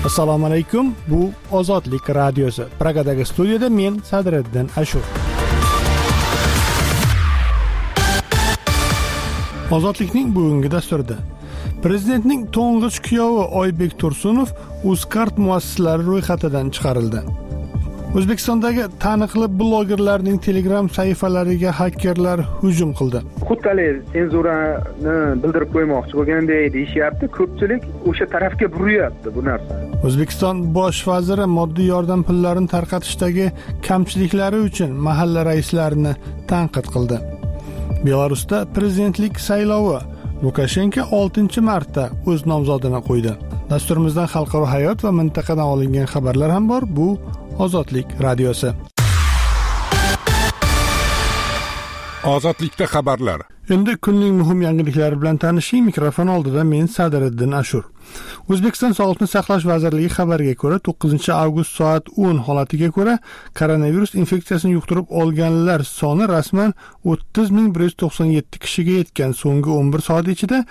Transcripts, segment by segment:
Assalomu alaykum. Bu Ozodlik radiosi. Pragadagi studiyada men Sadriddin Ashur. Ozodlikning bugungi dasturida Prezidentning to'ng'ich kuyovi Oybek Tursunov Uzcard muassisalari ro'yxatidan chiqarildi. O'zbekistondagi taniqli blogerlarning Telegram sahifalariga hakkerlar hujum qildi. Xuddalik senzurani bildirib qo'ymoqchi bo'lgandek deyishyapti. Ko'pchilik o'sha tarafga buryapti bu narsa. O'zbekiston bosh vaziri moddiy yordam pullarini tarqatishdagi kamchiliklari uchun mahalla raislarini tanqid qildi. Belarusda prezidentlik saylovi Lukashenko 6-marta o'z nomzodini qo'ydi. Dasturimizdan xalqaro hayot va mintaqadan olingan xabarlar ham bor. Bu Ozodlik radiosi. Ozodlikda xabarlar. Endi kunning muhim yangiliklari bilan tanishing. Mikrofon oldida men Sadriddin Ashur. O'zbekiston Sog'liqni saqlash vazirligi xabariga ko'ra 9-avgust soat 10 holatiga ko'ra koronavirus infeksiyasini yuqtirib olganlar soni rasman 30.197 kishiga yetgan. So'nggi 11 soat ichida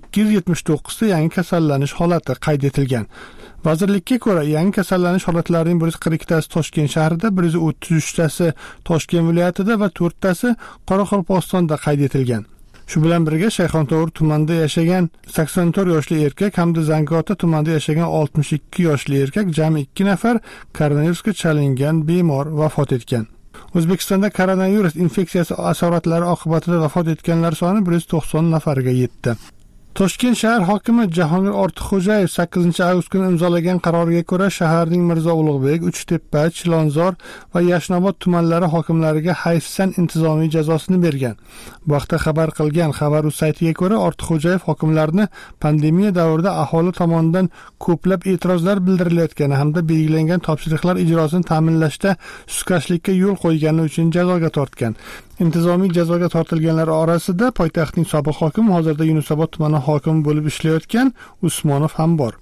279 ta yangi kasallanish holati qayd etilgan. Vazirlikka ko'ra yangi kasallanish holatlarining 142 tasi Toshkent shahrida, 133 tasi Toshkent viloyatida va 4 tasi Qoraqalpog'istonda qayd etilgan. Shu bilan birga Shayxontohur tumanida yashagan 84 yoshli erkak hamda Zangiota tumanida yashagan 62 yoshli erkak jami 2 nafar koronavirusga chalingan bemor vafot etgan. O'zbekistonda koronavirus infeksiyasi asoratlari oqibatida vafot etganlar soni 190 nafarga yetdi. Toshkent shahar hokimi Jahongir Ortiqxo'jayev 8-avgust kuni imzolagan qaroriga ko'ra shaharning Mirzo Ulug'bek, Uchtepa, Chilonzor va Yashnobod tumanlari hokimlariga hayfsan intizomiy jazosini bergan. Bu haqda xabar qilgan Xabar.uz saytiga ko'ra Ortiqxo'jayev hokimlarni pandemiya davrida aholi tomonidan ko'plab e'tirozlar bildirilayotgani hamda belgilangan topshiriqlar ijrosini ta'minlashda sustkashlikka yo'l qo'ygani uchun jazoga tortgan. Intizomiy jazoga tortilganlar orasida poytaxtning sobiq hokimi, hozirda Yunusobod tumani hokimi bo'lib ishlayotgan Usmonov ham bor.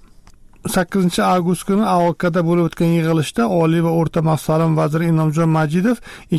8-avgust kuni AOKda bo'lib o'tgan yig'ilishda Oliy va o'rta maxsus ta'lim vaziri Inomjon Majidov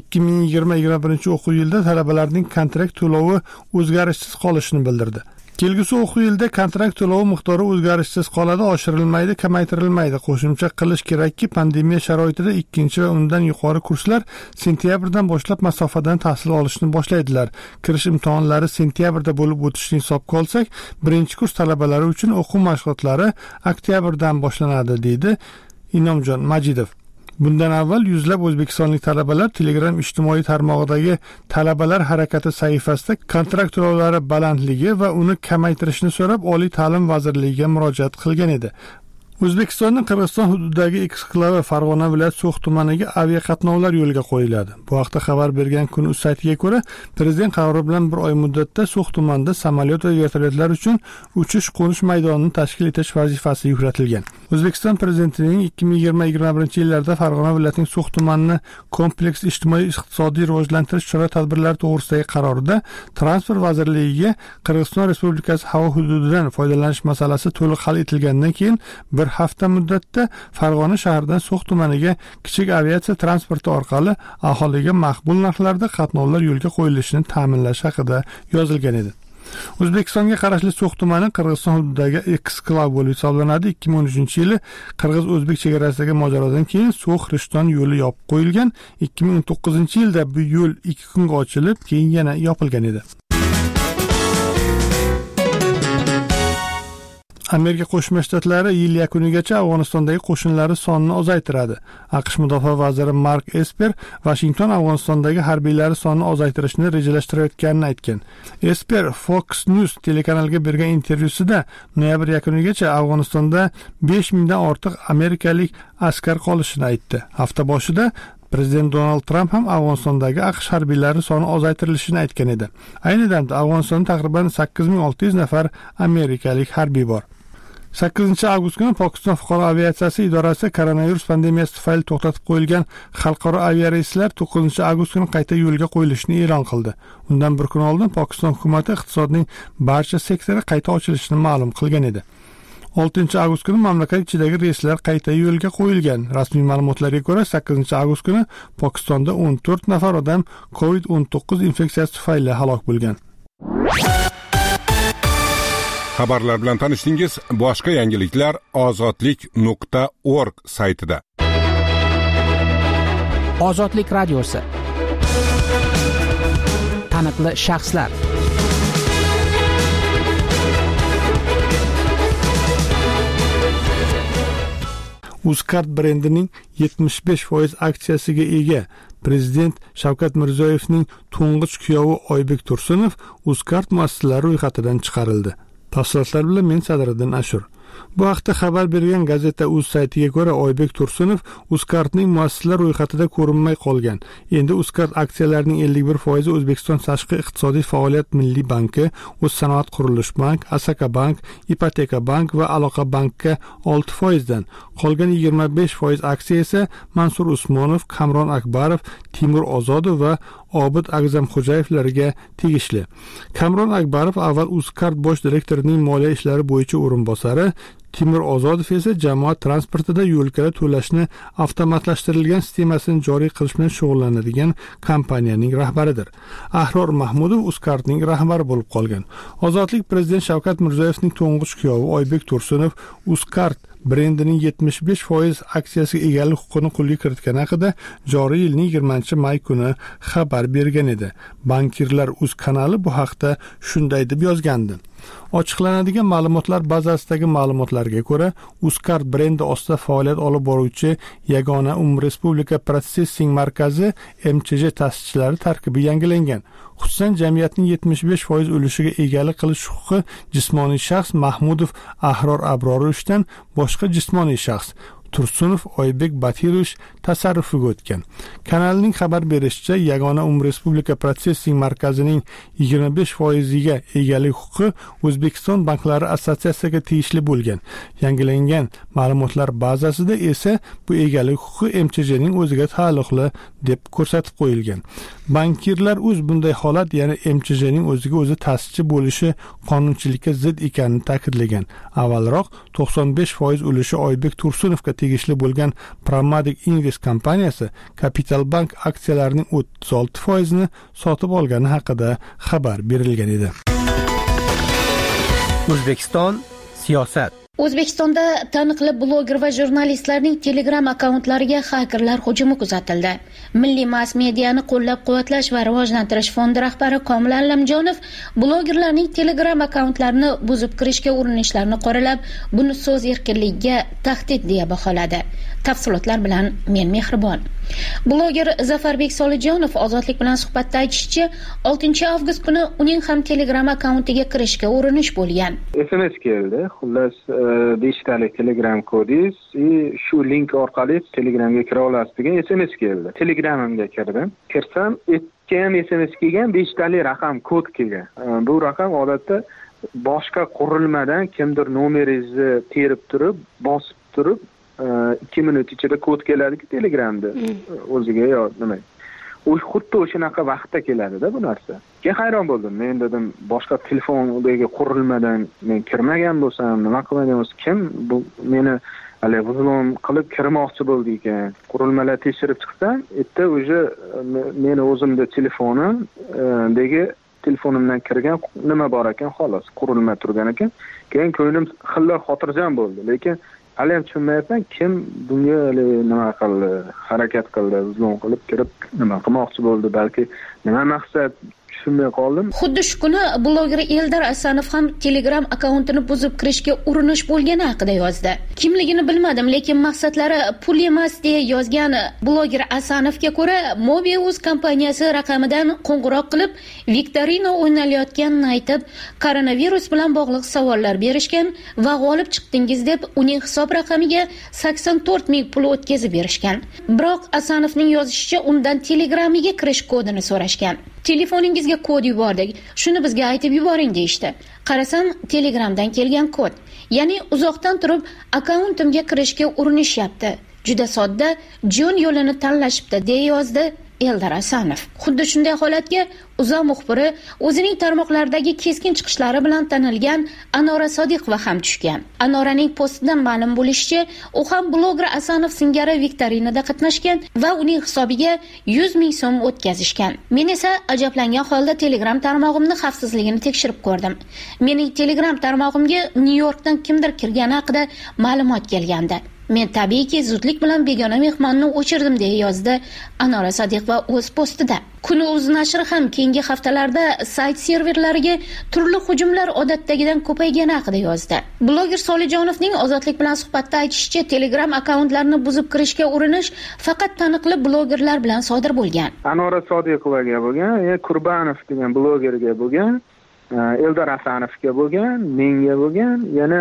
2020-21 o'quv yilida talabalarning kontrakt to'lovi o'zgarishsiz qolishini bildirdi. Kelgusi o'quv yilida kontrakt to'lovi miqdori o'zgarishsiz qoladi, oshirilmaydi, kamaytirilmaydi. Qo'shimcha qilish kerakki, pandemiya sharoitida 2 va undan yuqori kurslar sentyabrdan boshlab masofadan tahsil olishni boshlaydilar. Kirish imtihonlari sentyabrda bo'lib o'tishini hisobga olsak, birinchi kurs talabalari uchun o'quv mashg'ulotlari oktyabrdan boshlanadi, deydi Inomjon Majidov. Bundan avval yuzlab o'zbekistonlik talabalar Telegram ijtimoiy tarmog'idagi talabalar harakati sahifasida kontrakt to'lovlari balandligi va uni kamaytirishni so'rab Oliy ta'lim vazirligiga murojaat qilgan edi. O'zbekistonning Qirg'iziston hududidagi eksklavi Farg'ona viloyat So'x tumaniga aviaqatnovlar yo'lga qo'yiladi. Bu haqda xabar bergan Kun.uz saytiga ko'ra, prezident qarori bilan 1 oy muddatda So'x tumanida samolyot va vertolyotlar uchun uchish-qo'nish maydonini tashkil etish vazifasi yuklatilgan. O'zbekiston prezidentining 2020-21 yillarda Farg'ona viloyatining So'x tumanini kompleks ijtimoiy-iqtisodiy rivojlantirish chora-tadbirlari to'g'risidagi qarorida Transport vazirligiga Qirg'iziston Respublikasi havo hududidan foydalanish masalasi to'liq hal etilgandan keyin bir hafta muddatda Farg'ona shahridan So'x tumaniga kichik aviatsiya transporti orqali aholiga maqbul narxlarda qatnovlar yo'lga qo'yilishini ta'minlash haqida yozilgan edi. O'zbekistonga qarashli So'x tumani Qirg'iziston hududidagi eksklav bo'lib hisoblanadi. 2013-yili Qirg'iz-O'zbek chegarasidagi mojarodan keyin So'x-Rishton yo'li yopib qo'yilgan. 2019-yilda bu yo'l 2 kunga ochilib, keyin yana yopilgan edi. Amerika Qo'shma Shtatlari yil yakunigacha Afg'onistondagi qo'shinlari sonini ozaytiradi. AQSh mudofaa vaziri Mark Esper Washington Afg'onistondagi harbiylari sonini ozaytirishni rejalashtirayotganini aytgan. Esper Fox News telekanaliga bergan intervyusida noyabr yakunigacha Afg'onistonda 5000 dan ortiq amerikalik askar qolishini aytdi. Hafta boshida Prezident Donald Trump ham Afg'onistondagi AQSh harbiylari soni ozaytirilishini aytgan edi. Ayni damda Afg'onistonda taqriban 8600 nafar amerikalik harbiy bor. 8-avgust kuni Pokiston fuqaro aviatsiyasi idorasi koronavirus pandemiyasi tufayli to'xtatib qo'yilgan xalqaro aviareyslar 9-avgust kuni qayta yo'lga qo'yilishini e'lon qildi. Undan bir kun oldin Pokiston hukumati iqtisodning barcha sektori qayta ochilishini ma'lum qilgan edi. 6-avgust kuni mamlakat ichidagi reyslar qayta yo'lga qo'yilgan. Rasmiy ma'lumotlarga ko'ra 8-avgust kuni Pokistonda 14 nafar odam COVID-19 infeksiyasi tufayli halok bo'lgan. Xabarlar bilan tanishdingiz. Boshqa yangiliklar ozodlik.org saytida. Ozodlik radiosi. Taniqli shaxslar. Uzcard brendining 75% aksiyasiga ega Prezident Shavkat Mirziyoyevning to'ng'ich kuyovi Oybek Tursunov Uzcard muassasalari ro'yxatidan chiqarildi. Tafsilotlar bilan men Sadriddin Ashur. Bu haqda xabar bergan gazeta Uz saytiga ko'ra Oybek Tursunov Uzcardning muassasalar ro'yxatida ko'rinmay qolgan. Endi Uzcard aksiyalarining 51% O'zbekiston Tashqi iqtisodiy faoliyat milliy banki, O'zsanoat qurilish bank, Asaka bank, Ipoteka bank va Aloqa bankka 6% dan, qolgan 25% aksiya esa Mansur Usmonov, Kamron Akbarov, Timur Ozodov va Obid Agzamxo'jayevlarga tegishli. Kamron Akbarov avval Uzcard bosh direktorining moliya ishlari bo'yicha o'rinbosari, Timur Ozodov esa jamoat transportida yo'lkala to'lashni avtomatlashtirilgan sistemasini joriy qilish bilan shug'ullanadigan kompaniyaning rahbaridir. Ahror Mahmudov Uzcardning rahbari bo'lib qolgan. Ozodlik prezident Shavkat Mirziyoyevning to'ng'ich kuyovi Oybek Tursunov Uzcard brendining 75% aksiyasiga egalik huquqini qo'lga kiritgani haqida joriy yilning 20-may kuni xabar bergan edi. Bankirlar Uz kanali bu haqda shunday deb yozgandi. Ochiqlanadigan ma'lumotlar bazasidagi ma'lumotlarga ko'ra, Uzcard brendi ostida faoliyat olib boruvchi Yagona Respublika Protsessing markazi MCJ ta'sischilari tarkibi yangilangan. Xususan, jamiyatning 75% ulushga egalik qilish huquqi jismoniy shaxs Mahmudov Ahror Abrorovishdan boshqa jismoniy shaxs Tursunov Oybek Batirovich tasarrufiga o'tgan. Kanalning xabar berishicha, Yagona Respublika Protsessing markazining 25%ga egalik huquqi O'zbekiston banklari assotsiatsiyasiga tegishli bo'lgan. Yangilangan ma'lumotlar bazasida esa bu egalik huquqi MCJning o'ziga taalluqli deb ko'rsatib qo'yilgan. Bankirlar bunday holat, ya'ni MCJning o'ziga o'zi ta'sischi bo'lishi qonunchilikka zid ekanini ta'kidlagan. Avvalroq 95% ulushi Oybek Tursunovga tegishli bo'lgan Pramatic Invest kompaniyasi Capital Bank aksiyalarining 36%ni sotib olgani haqida xabar berilgan edi. O'zbekiston siyosat. O'zbekistonda taniqli bloger va jurnalistlarning Telegram akkauntlariga xakerlar hujumi kuzatildi. Milliy mass mediani qo'llab-quvvatlash va rivojlantirish fondi rahbari Komil Allamjonov blogerlarning Telegram akkauntlarini buzib kirishga urinishlarini qoralab, buni so'z erkinligiga tahdid deya baholadi. Tafsilotlar bilan men Mehribon. Bloger Zafarbek Solijonov Ozodlik bilan suhbatda aytishicha, 6-avgust kuni uning ham Telegram akkauntiga kirishga urinish bo'lgan. SMS keldi. Xullas 5 talik Telegram kodingiz shu link orqali Telegramga kira olasiz degan SMS keldi. Telegramimga kirdim. Kirsam, ham SMS kelgan, 5 talik raqam kod kelgan. Bu raqam odatda boshqa qurilmadan kimdir nomeringizni terib turib, bosib turib 2 minut ichida kod keladiki Telegramda o'ziga nima. U xuddi o'shanaqa vaqtda keladi-da bu narsa. Keyin hayron bo'ldim. Men dedim, boshqa telefondagi qurilmadan men kirmagan bo'lsam, nima qilmagan bo'lsam, kim bu meni hali buzilom qilib kirmoqchi bo'ldi ekan. Qurilmalar tekshirib chiqsam, erta o'sha meni o'zimda telefonimdagi telefonimdan kirgan nima bor ekan, xolos qurilma turgan ekan. Keyin ko'nglim xilla xotirjam bo'ldi, lekin hali ham tushunmayapman, kim bunga nima qildi, harakat qildi, uzlon qilib kirib nima qilmoqchi bo'ldi, balki nima maqsad tushunmay qoldim. Xuddi shu kuni bloger Eldar Asanov ham Telegram akkauntini buzib kirishga urinish bo'lgani haqida yozdi. Kimligini bilmadim, lekin maqsadlari pul emas deya yozgan bloger Asanovga ko'ra, Mobius kompaniyasi raqamidan qo'ng'iroq qilib, viktorina o'ynalayotganini aytib, koronavirus bilan bog'liq savollar berishgan va g'olib chiqdingiz deb uning hisob raqamiga 84 ming pul o'tkazib berishgan. Biroq Asanovning yozishicha, undan Telegramiga kirish kodini so'rashgan. Telefoningizga kod yubordik, shuni bizga aytib yuboring deyishdi. Qarasam, Telegramdan kelgan kod. Ya'ni uzoqdan turib akkauntimga kirishga urinishyapti. Juda sodda, jon yo'lini tanlashibdi, deya yozdi Eldar Asanov. Xuddi shunday holatga UZA muxbiri o'zining tarmoqlardagi keskin chiqishlari bilan tanilgan Anora Sodiqova ham tushgan. Anoraning postidan ma'lum bo'lishicha, u ham bloger Asanov singari viktorinada qatnashgan va uning hisobiga 100 ming so'm o'tkazishgan. Men esa ajablangan holda Telegram tarmog'imni xavfsizligini tekshirib ko'rdim. Mening Telegram tarmog'imga Nyu-Yorkdan kimdir kirgani haqida ma'lumot kelgandi. Men tabiiyki zudlik bilan begona mehmonni o'chirdim deya yozdi Anora Sodiqova o'z postida. Kun.uz nashri ham keyingi haftalarda sayt serverlariga turli hujumlar odatdagidan ko'paygani haqida yozdi. Bloger Solijonovning Ozodlik bilan suhbatda aytishicha, Telegram akkauntlarini buzib kirishga urinish faqat taniqli blogerlar bilan sodir bo'lgan. Anora Sodiqovaga bo'lgan, Kurbanov degan blogerga bo'lgan, Eldar Asanovga bo'lgan, menga bo'lgan,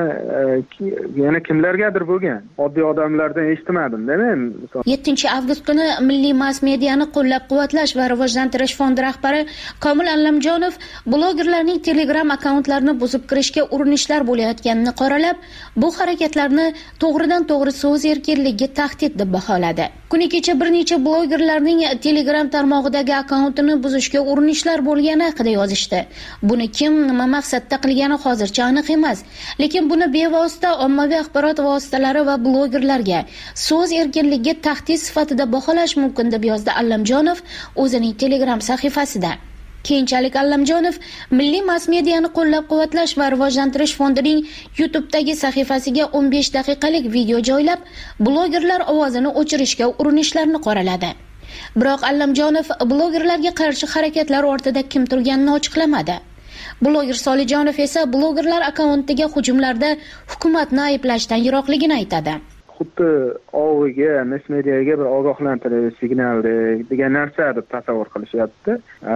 yana kimlargadir bo'lgan. Oddiy odamlardan eshitmadim-da men. 7-avgust kuni Milliy mass mediani qo'llab-quvvatlash va rivojlantirish fondi rahbari Komil Allamjonov blogerlarning Telegram akkauntlarini buzib kirishga urinishlar bo'layotganini qoralab, bu harakatlarni to'g'ridan-to'g'ri so'z erkinligiga tahdid deb baholadi. Kuni kecha bir necha blogerlarning Telegram tarmog'idagi akkauntini buzishga urinishlar bo'lgani haqida yozishdi. Buni kim nima maqsadda qilgani hozircha aniq emas, lekin buni bevosita ommaviy axborot vositalari va blogerlarga so'z erkinligiga tahdid sifatida baholash mumkin deb yozdi Allamjonov o'zining Telegram sahifasida. Keyinchalik Allamjonov Milliy mass mediani qo'llab-quvvatlash va rivojlantirish fondining YouTube'dagi sahifasiga 15 daqiqalik video joylab, blogerlar ovozini o'chirishga urinishlarni qoraladi. Biroq Allamjonov blogerlarga qarshi harakatlar ortida kim turganini ochiqlamadi. Bloger Solijonov esa blogerlar akkauntiga hujumlarda hukumatni ayblashdan yiroqligini aytadi. Xuddi oviga, mass mediaga bir ogohlantirish signali degan narsa deb tasavvur qilishyapti.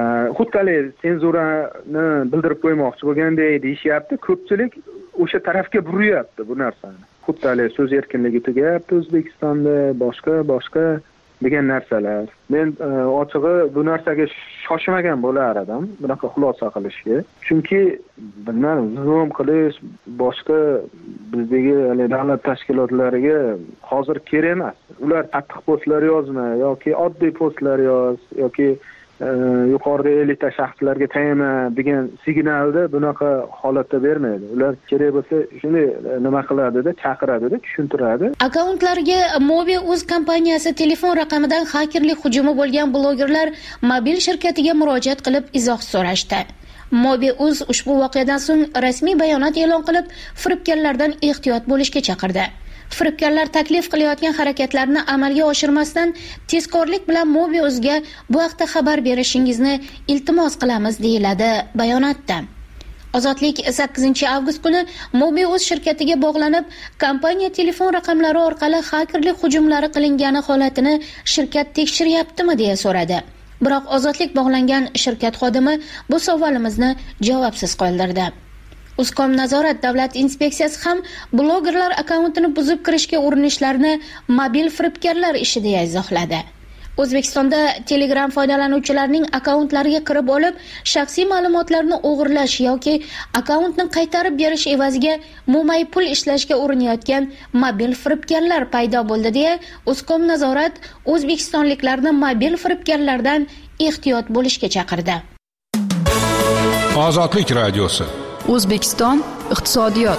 Xuddi senzurani bildirib qo'ymoqchi bo'lgandek deyishyapti. Ko'pchilik o'sha tarafga buryapti bu narsani. Xuddi so'z erkinligi tugayapti O'zbekistonda, boshqa degan narsalar. Men ochig'i bu narsaga shoshmagan bo'lar edim, bunaqa xulosa qilishga. Chunki bilmadim, zoom qilish boshqa bizdagi davlat tashkilotlariga hozir kerak emas. Ular qattiq postlar yozma yoki oddiy postlar yoz yoki yuqorida elita shaxslarga tegma degan signalni bunaqa holatda bermaydi. Ular kerak bo'lsa shunday nima qiladida, chaqiradida, tushuntiradi. Akkauntlariga Mobi.uz kompaniyasi telefon raqamidan xakerlik hujumi bo'lgan blogerlar mobil shirkatiga murojaat qilib izoh so'rashdi. Mobi.uz ushbu voqeadan so'ng rasmiy bayonot e'lon qilib, firibgarlardan ehtiyot bo'lishga chaqirdi. Firibgarlar taklif qilayotgan harakatlarni amalga oshirmasdan tezkorlik bilan Mobi.uzga bu haqda xabar berishingizni iltimos qilamiz deyiladi bayonotda. Ozodlik 8-avgust kuni Mobi.uz shirkatiga bog'lanib, kompaniya telefon raqamlari orqali xakerlik hujumlari qilingani holatini shirkat tekshiryaptimi deya so'radi. Biroq Ozodlik bog'langan shirkat xodimi bu savolimizni javobsiz qoldirdi. Uzcom nazorat davlat inspeksiyasi ham blogerlar akkauntini buzib kirishga urinishlarni mobil firibgarlar ishi deya izohladi. O'zbekistonda Telegram foydalanuvchilarining akkauntlariga kirib olib, shaxsiy ma'lumotlarni o'g'irlash yoki akkauntni qaytarib berish evaziga mo'may pul ishlashga urinayotgan mobil firibgarlar paydo bo'ldi deya Uzcom nazorat o'zbekistonliklarni mobil firibgarlardan ehtiyot bo'lishga chaqirdi. Ozodlik radiosi. O'zbekiston iqtisodiyot.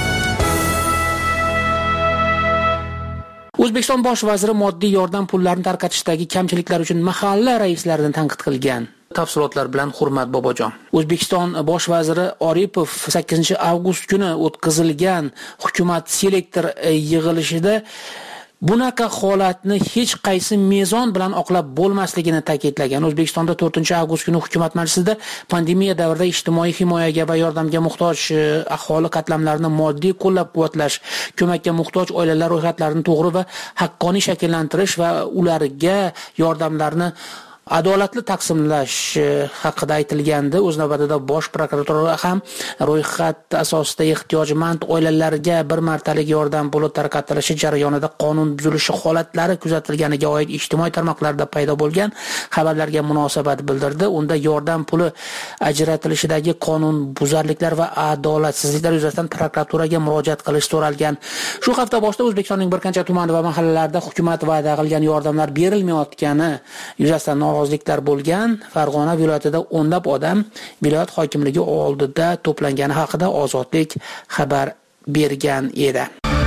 O'zbekiston bosh vaziri moddiy yordam pullarini tarqatishdagi kamchiliklar uchun mahalla raislarini tanqid qilgan. Tafsilotlar bilan Hurmat Bobojon. O'zbekiston bosh vaziri Oripov 8-avgust kuni o'tkazilgan hukumat selektor yig'ilishida bunaqa holatni hech qaysi mezon bilan oqlab bo'lmasligini ta'kidlagan. O'zbekistonda 4-avgust kuni hukumat majlisida pandemiya davrida ijtimoiy himoyaga va yordamga muhtoj aholi qatlamlarini moddiy qo'llab-quvvatlash, ko'makka muhtoj oilalar ro'yxatlarini to'g'ri va haqqoniy shakllantirish va ularga yordamlarni adolatli taqsimlash haqida aytilgandi. O'z navbatida bosh prokuratura ham ro'yxat asosida ehtiyojmand oilalarga bir martalik yordam puli tarqatilishi jarayonida qonun buzilishi holatlari kuzatilganiga oid ijtimoiy tarmoqlarda paydo bo'lgan xabarlarga munosabat bildirdi. Unda yordam puli ajratilishidagi qonun buzarliklar va adolatsizliklar yuzasidan prokuraturaga murojaat qilish so'ralgan. Shu hafta boshida O'zbekistonning bir qancha tuman va mahallalarida hukumat va'da qilgan yordamlar berilmayotgani yuzasidan noroziliklar bo'lgan. Farg'ona viloyatida o'nlab odam viloyat hokimligi oldida to'plangani haqida Ozodlik xabar bergan edi.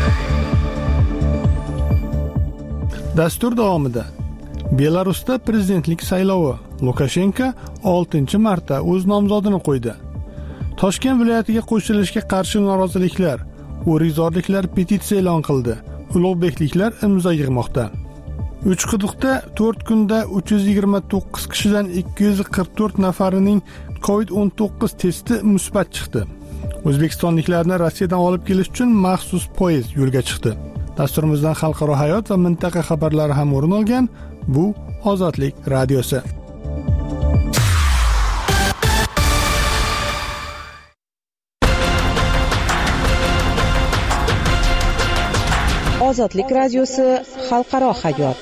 Dastur davomida Belarusda prezidentlik saylovi. Lukashenko 6-marta o'z nomzodini qo'ydi. Toshkent viloyatiga qo'shilishga qarshi noroziliklar, o'rizorliklar petitsiya e'lon qildi. Ulug'bekliklar imzo yig'moqda. Uchquduqda 4 kunda 329 kishidan 244 nafarining COVID-19 testi musbat chiqdi. O'zbekistonliklarni Rossiyadan olib kelish uchun maxsus poyezd yo'lga chiqdi. Dasturimizdan xalqaro hayot va mintaqa xabarlari ham o'rin olgan. Bu Ozodlik radiosi. Ozodlik radiosi xalqaro hayot.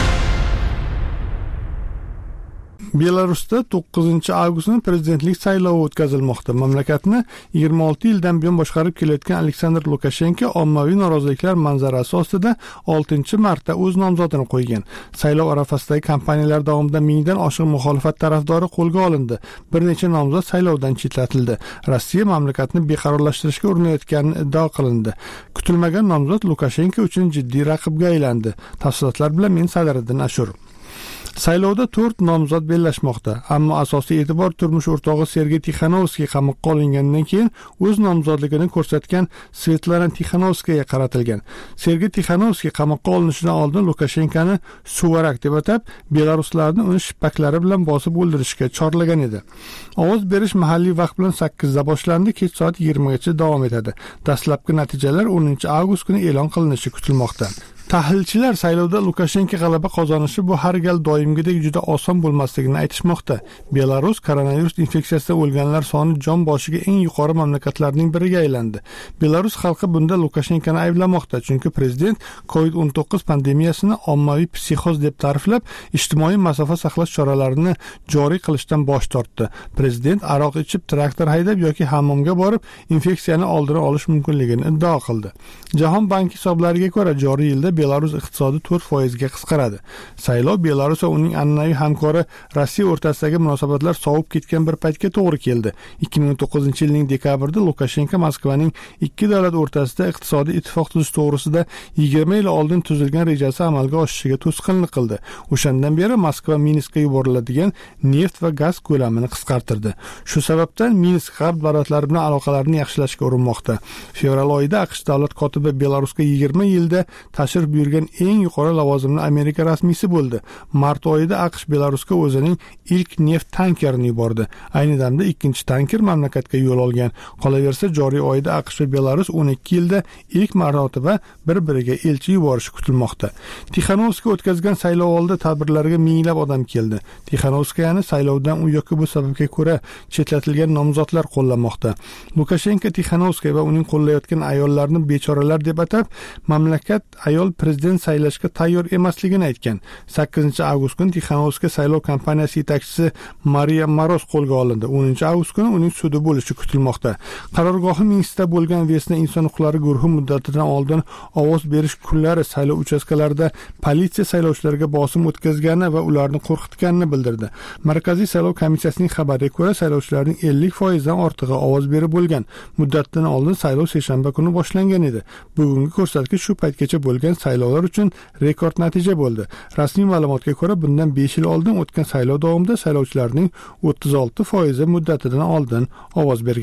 Belarusda 9-avgustda prezidentlik saylovi o'tkazilmoqda. Mamlakatni 26 yildan buyon boshqarib kelayotgan Aleksandr Lukashenko ommaviy noroziliklar manzarasi ostida 6-marta o'z nomzodini qo'ygan. Saylov arafasidagi kampaniyalar davomida mingdan oshiq muxolifat tarafdori qo'lga olindi. Bir necha nomzod saylovdan chetlatildi. Rossiya mamlakatni beqarorlashtirishga urinayotgani iddao qilindi. Kutilmagan nomzod Lukashenko uchun jiddiy raqibga aylandi. Tafsilotlar bilan men Sadiriddin Ashur. Saylovda 4 nomzod bellashmoqda, ammo asosiy e'tibor turmush o'rtog'i Sergey Tixanovskiy qamoqqa olingandan keyin o'z nomzodligini ko'rsatgan Svetlana Tixanovskayaga qaratilgan. Sergey Tixanovskiy qamoqqa olinishidan oldin Lukashenkoni suvarak deb atab, belaruslarni uni shippaklari bilan bosib o'ldirishga chorlagan edi. Ovoz berish mahalliy vaqt bilan 8 da boshlandi, kech soat 20 gacha davom etadi. Dastlabki natijalar 10-avgust kuni e'lon qilinishi kutilmoqda. Tahlilchilar saylovda Lukashenko g'alaba qozonishi bu har gal doimgidek juda oson bo'lmasligini aytishmoqda. Belarus koronavirus infeksiyasidan o'lganlar soni jon boshiga eng yuqori mamlakatlarning biriga aylandi. Belarus xalqi bunda Lukashenkoni ayblamoqda, chunki prezident COVID-19 pandemiyasini ommaviy psixoz deb ta'riflab, ijtimoiy masofa saqlash choralarini joriy qilishdan bosh tortdi. Prezident aroq ichib, traktor haydab yoki hammomga borib, infeksiyani oldini olish mumkinligini iddao qildi. Jahon banki hisoblariga ko'ra, joriy yilda Belarus iqtisodi 4% ga qisqaradi. Saylov Belarus va uning an'anaviy hamkori Rossiya o'rtasidagi munosabatlar sovib ketgan bir paytga to'g'ri keldi. 2009-yilning dekabrida Lukashenko Moskvaning ikki davlat o'rtasida iqtisodiy ittifoq tuzish to'g'risida 20 yil oldin tuzilgan rejasi amalga oshishiga to'sqinlik qildi. O'shandan beri Moskva Minskka yuboriladigan neft va gaz ko'lamini qisqartirdi. Shu sababdan Minsk g'arb davlatlari bilan aloqalarni yaxshilashga urinmoqda. Fevral oyida AQSh davlat kotibi Belarusga 20 yilda tashrif buyurgan eng yuqori lavozimli Amerika rasmiysi bo'ldi. Mart oyida AQSh Belarusga o'zining ilk neft tankerini yubordi. Ayni damda ikkinchi tanker mamlakatga yo'l olgan. Qolaversa, joriy oyda AQSh va Belarus 12 yilda ilk marotaba bir-biriga elchi yuborishi kutilmoqda. Tixanovskiy o'tkazgan saylov oldi tadbirlarga minglab odam keldi. Tixanovskiyani saylovdan u yoki bu sababga ko'ra chetlatilgan nomzodlar qo'llamoqda. Lukashenko Tixanovskiy va uning qo'llayotgan ayollarni bechoralar deb atab, mamlakat ayol prezident saylashga tayyor emasligini aytgan. 8-avgust kuni Tixanovskiy saylov kampaniyasi yetakchisi Mariya Moroz qo'lga olindi. 10-avgust kuni uning sudi bo'lishi kutilmoqda. Qarorgohi Minskda bo'lgan Vesna inson huquqlari guruhi muddatidan oldin ovoz berish kunlari saylov uchastkalarida politsiya saylovchilarga bosim o'tkazgani va ularni qo'rqitganini bildirdi. Markaziy saylov komissiyasining xabariga ko'ra, saylovchilarning 50% dan ortig'i ovoz berib bo'lgan. Muddatidan oldin saylov seshanba kuni boshlangan edi. Bugungi ko'rsatkich shu paytgacha bo'lgan saylovlar uchun rekord natija bo'ldi. Rasmiy ma'lumotga ko'ra, bundan 5 yil oldin o'tgan saylov davomida saylovchilarning 36% muddatidan oldin ovoz bergan.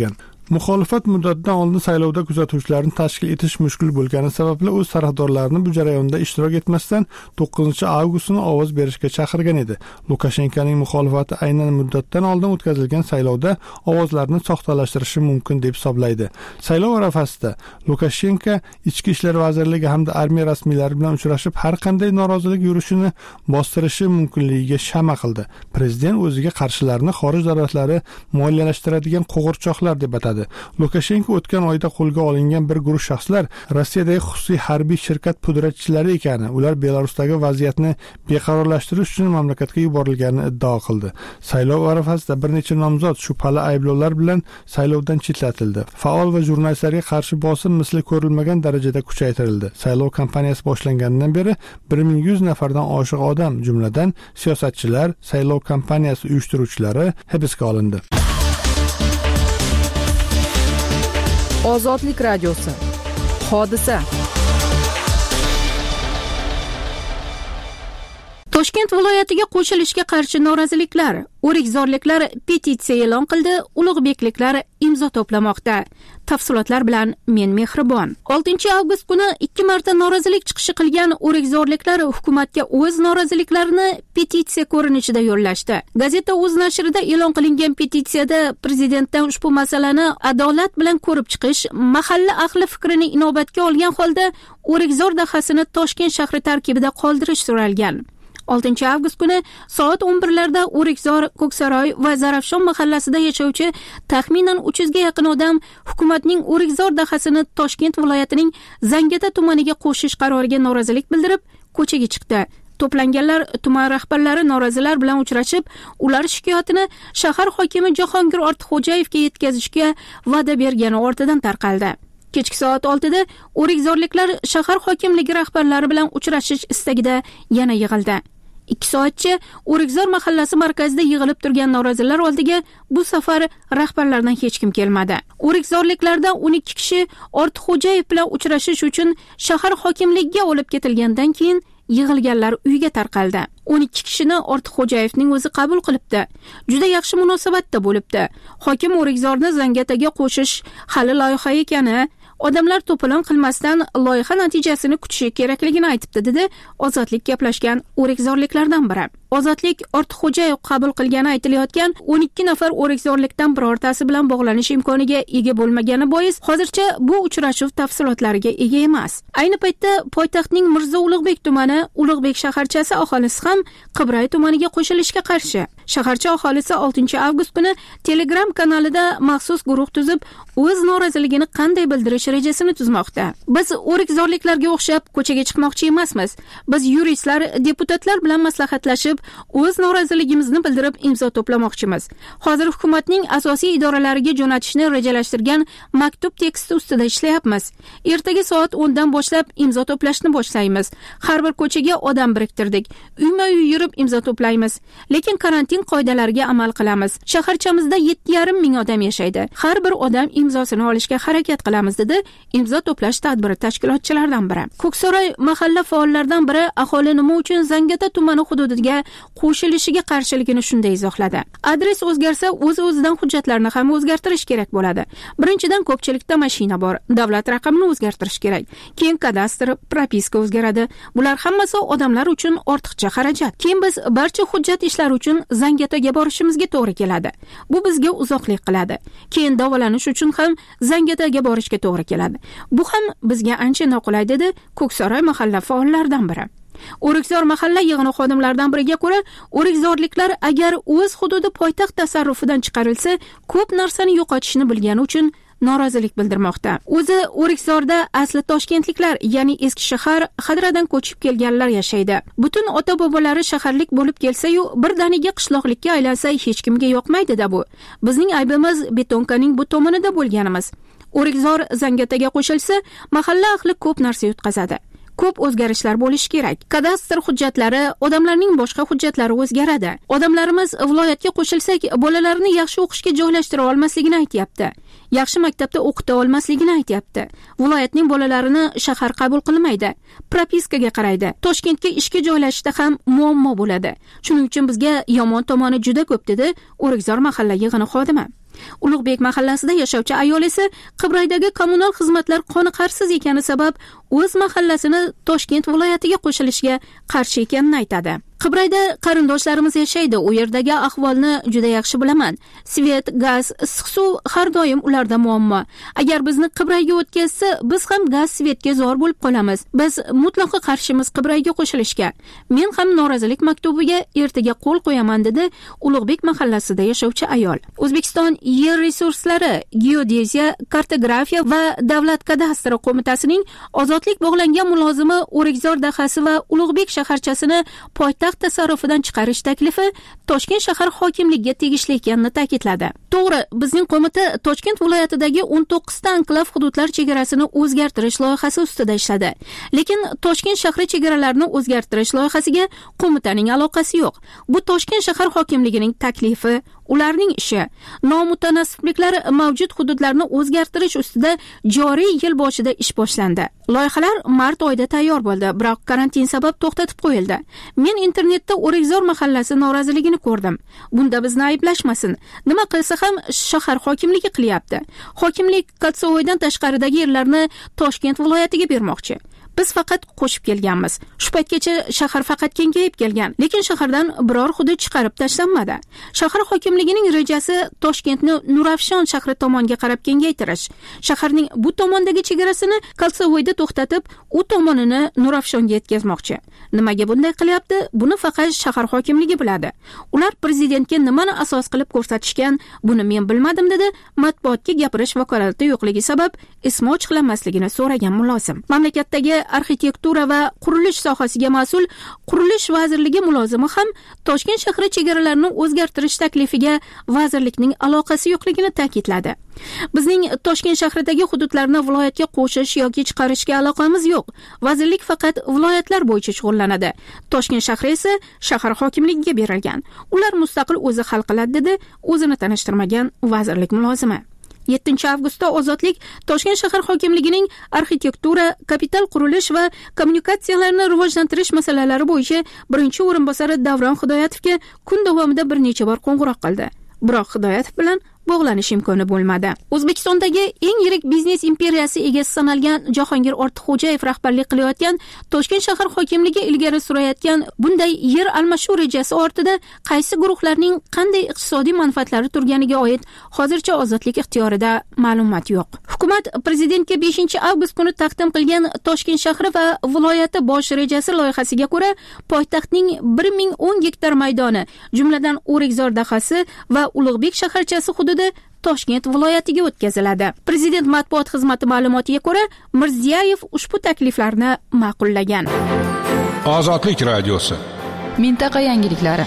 Muxolifat muddatidan oldin saylovda kuzatuvchilarni tashkil etish mushkul bo'lgani sababli o'z tarafdorlarini bu jarayonda ishtirok etmasdan 9-avgustni ovoz berishga chaqirgan edi. Lukashenkoning muxolifati aynan muddatdan oldin o'tkazilgan saylovda ovozlarni soxtalashtirishi mumkin deb hisoblaydi. Saylov arafasida Lukashenko Ichki ishlar vazirligi hamda armiya rasmiylari bilan uchrashib, har qanday norozilik yurishini bostirishi mumkinligiga shama qildi. Prezident o'ziga qarshilarni xorij davlatlari moliyalashtiradigan qo'g'irchoqlar deb atadi. Lukashenko o'tgan oyda qo'lga olingan bir guruh shaxslar Rossiyadagi xususiy harbiy shirkat pudratchilari ekani, ular Belarusdagi vaziyatni beqarorlashtirish uchun mamlakatga yuborilganini iddao qildi. Saylov arafasida bir necha nomzod shubhali ayblovlar bilan saylovdan chetlatildi. Faol va jurnalistlarga qarshi bosim misli ko'rilmagan darajada kuchaytirildi. Saylov kampaniyasi boshlanganidan beri 1100 nafardan oshiq odam, jumladan siyosatchilar, saylov kampaniyasi uyushtiruvchilari hibsga olindi. Ozodlik radiosi. Hodisa. Toshkent viloyatiga qo'shilishga qarshi noroziliklar, o'rikzorliklar petitsiya e'lon qildi, ulug'bekliklar imzo to'plamoqda. Tafsilotlar bilan men Mehribon. 6-avgust kuni 2 marta norozilik chiqishi qilgan o'rikzorliklar hukumatga o'z noroziliklarini petitsiya ko'rinishida yo'llashdi. Gazeta O'z nashrida e'lon qilingan petitsiyada prezidentdan ushbu masalani adolat bilan ko'rib chiqish, mahalla ahli fikrini inobatga olgan holda o'rikzor dahasini Toshkent shahri tarkibida qoldirish so'ralgan. 6-avgust kuni soat 11larda O'rikzor, Ko'ksaroy va Zarafshon mahallasida yashovchi taxminan 300 ga yaqin odam hukumatning O'rikzor dahasini Toshkent viloyatining Zangata tumaniga qo'shish qaroriga norozilik bildirib, ko'chaga chiqdi. To'planganlar tuman rahbarlari norozilar bilan uchrashib, ular shikoyatini shahar hokimi Jahongir Ortiqxo'jayevga yetkazishga va'da bergani ortidan tarqaldi. Kechki soat 6da o'rikzorliklar shahar hokimligi rahbarlari bilan uchrashish istagida yana yig'ildi. 2 soatcha O'rikzor mahallasi markazida yig'ilib turgan norozilar oldiga bu safar rahbarlardan hech kim kelmadi. O'rikzorliklardan 12 kishi Ortiqxo'jayev bilan uchrashish uchun shahar hokimligiga olib ketilgandan keyin yig'ilganlar uyga tarqaldi. 12 kishini Ortiqxo'jayevning o'zi qabul qilibdi. Juda yaxshi munosabatda bo'libdi. Hokim O'rikzorni Zangataga qo'shish hali loyiha ekani, odamlar to'polon qilmasdan loyiha natijasini kutishi kerakligini aytibdi, dedi Ozodlik gaplashgan o'rikzorliklardan biri. Ozodlik Ortiqxo'jayev qabul qilgani aytilayotgan 12 nafar o'rikzorlikdan birortasi bilan bog'lanish imkoniga ega bo'lmagani bois hozircha bu uchrashuv tafsilotlariga ega emas. Ayni paytda poytaxtning Mirzo Ulug'bek tumani, Ulug'bek shaharchasi aholisi ham Qibray tumaniga qo'shilishga qarshi. Shaharcha aholisi 6-avgust kuni Telegram kanalida maxsus guruh tuzib, o'z noroziligini qanday bildirish rejasini tuzmoqda. Biz o'rikzorliklarga o'xshab ko'chaga chiqmoqchi emasmiz. Biz yuristlar, deputatlar bilan maslahatlashib, o'z noroziligimizni bildirib imzo to'plamoqchimiz. Hozir hukumatning asosiy idoralariga jo'natishni rejalashtirgan maktub teksti ustida ishlayapmiz. Ertaga soat 10 dan boshlab imzo to'plashni boshlaymiz. Har bir ko'chaga odam biriktirdik. Uyma-uy yurib imzo to'playmiz. Lekin karantin qoidalariga amal qilamiz. Shaharchamizda 7,5 ming odam yashaydi. Har bir odam imzosini olishga harakat qilamiz, dedi imzo to'plash tadbiri tashkilotchilaridan biri. Ko'ksaroy mahalla faollaridan biri aholi nima uchun Zangata tumani hududiga qo'shilishiga qarshiligini shunday izohladi. Adres o'zgarsa, o'z-o'zidan hujjatlarni ham o'zgartirish kerak bo'ladi. Birinchidan, ko'pchilikda mashina bor, davlat raqamini o'zgartirish kerak. Keyin kadastr, propiska o'zgaradi. Bular hammasi odamlar uchun ortiqcha xarajat. Keyin biz barcha hujjat ishlari uchun Zangataga borishimizga to'g'ri keladi. Bu bizga uzoqlik qiladi. Keyin davolanish uchun ham Zangataga borishga to'g'ri keladi. Bu ham bizga ancha noqulay, dedi Ko'ksaroy mahalla faollaridan biri. O'rikzor mahalla yig'ini xodimlaridan biriga ko'ra, o'rikzorliklar agar o'z hududi poytaxt tasarrufidan chiqarilsa, ko'p narsani yo'qotishini bilgani uchun norozilik bildirmoqda. O'zi O'rikzorda asli toshkentliklar, ya'ni eski shahar Hadradan ko'chib kelganlar yashaydi. Butun ota-bobolari shaharlik bo'lib kelsa-yu, birdaniga qishloqlikka aylansa hech kimga yoqmaydi-da bu. Bizning aybimiz betonkaning bu tomonida bo'lganimiz. O'rikzor Zangataga qo'shilsa, mahalla ahli ko'p narsa yutqazadi. Ko'p o'zgarishlar bo'lishi kerak. Kadastr hujjatlari, odamlarning boshqa hujjatlari o'zgaradi. Odamlarimiz viloyatga qo'shilsak, bolalarini yaxshi o'qishga joylashtira olmasligini aytayapti. Yaxshi maktabda o'qita olmasligini aytayapti. Viloyatning bolalarini shahar qabul qilmaydi. Propiskaga qaraydi. Toshkentga ishga joylashishda ham muammo bo'ladi. Shuning uchun bizga yomon tomoni juda ko'p, dedi O'rikzor mahalla yig'ini xodimi. Ulug'bek mahallasida yashovchi ayol esa Qibraydagi kommunal xizmatlar qoniqarsiz ekani sabab o'z mahallasini Toshkent viloyatiga qo'shilishga qarshi ekanini aytadi. Qibrayda qarindoshlarimiz yashaydi. U yerdagi ahvolni juda yaxshi bilaman. Svet, gaz, issiq suv har doim ularda muammo. Agar bizni Qibrayga o'tkazsa, biz ham gaz, svetga zor bo'lib qolamiz. Biz mutlaqo qarshimiz Qibrayga qo'shilishga. Men ham norozilik maktubiga ertaga qo'l qo'yaman, dedi Ulug'bek mahallasida yashovchi ayol. O'zbekiston Yer resurslari, geodeziya, kartografiya va davlat kadastri qo'mitasining ozodlik bog'langan mulozimi O'rikzor dahasi va Ulug'bek shaharchasini poytaxt tasarrufidan chiqarish taklifi Toshkent shahar hokimligiga tegishli ekanini ta'kidladi. To'g'ri, bizning qo'mita Toshkent viloyatidagi 19 ta anklav hududlar chegarasini o'zgartirish loyihasi ustida ishladi. Lekin Toshkent shahri chegaralarini o'zgartirish loyihasiga qo'mitaning aloqasi yo'q. Bu Toshkent shahar hokimligining taklifi, ularning ishi. Nomutanosibliklar mavjud hududlarni o'zgartirish ustida joriy yil boshida ish boshlandi. Loyihalar mart oyida tayyor bo'ldi, biroq karantin sabab to'xtatib qo'yildi. Men internetda O'rikzor mahallasi noroziligini ko'rdim. Bunda bizni ayblashmasin. Nima qilsa ham shahar hokimligi qilyapti. Hokimlik Qatsovoydan tashqaridagi yerlarni Toshkent viloyatiga bermoqchi. Biz faqat qo'shib kelganmiz. Shu paytgacha shahar faqat kengayib kelgan, lekin shahardan biror hudud chiqarib tashlanmadi. Shahar hokimligining rejasi Toshkentni Nurafshon shahri tomonga qarab kengaytirish. Shaharning bu tomondagi chegarasini Qalsovoyda to'xtatib, u tomonini Nurafshonga yetkazmoqchi. Nimaga bunday qilyapti? Buni faqat shahar hokimligi biladi. Ular prezidentga nimani asos qilib ko'rsatishgan, buni men bilmadim, dedi matbuotga gapirish vakolati yo'qligi sabab ismi ochiqlanmasligini so'ragan mulozim. Mamlakatdagi arxitektura va qurilish sohasiga mas'ul Qurilish vazirligi mulozimi ham Toshkent shahri chegaralarini o'zgartirish taklifiga vazirlikning aloqasi yo'qligini ta'kidladi. Bizning Toshkent shahridagi hududlarni viloyatga qo'shish yoki chiqarishga aloqamiz yo'q. Vazirlik faqat viloyatlar bo'yicha shug'ullanadi. Toshkent shahri esa shahar hokimligiga berilgan. Ular mustaqil o'zi hal qiladi, dedi o'zini tanishtirmagan vazirlik mulozimi. 7 avgustda Ozodlik Toshkent shahar hokimligining arxitektura, kapital qurilish va kommunikatsiyalarni rivojlantirish masalalari bo'yicha birinchi o'rinbosari Davron Hidoyatovga kun davomida bir necha bor qo'ng'iroq qildi. Biroq Hidoyatov bilan bog'lanish imkoni bo'lmadi. O'zbekistondagi eng yirik biznes imperiyasi egasi sanalgan Jahongir Ortiqxo'jayev rahbarlik qilayotgan Toshkent shahar hokimligi ilgari surayotgan bunday yer almashuv rejasi ortida qaysi guruhlarning qanday iqtisodiy manfaatlari turganiga oid hozircha Ozodlik ixtiyorida ma'lumot yo'q. Hukumat prezidentga 5 avgust kuni taqdim qilgan Toshkent shahri va viloyati bosh rejasi loyihasiga ko'ra poytaxtning 1010 gektar maydoni, jumladan O'rikzor dahasi va Ulug'bek shaharchasi hududi Toshkent viloyatiga o'tkaziladi. Prezident matbuot xizmati ma'lumotiga ko'ra, Mirziyoyev ushbu takliflarni ma'qullagan. Ozodlik radiosi. Mintaqa yangiliklari.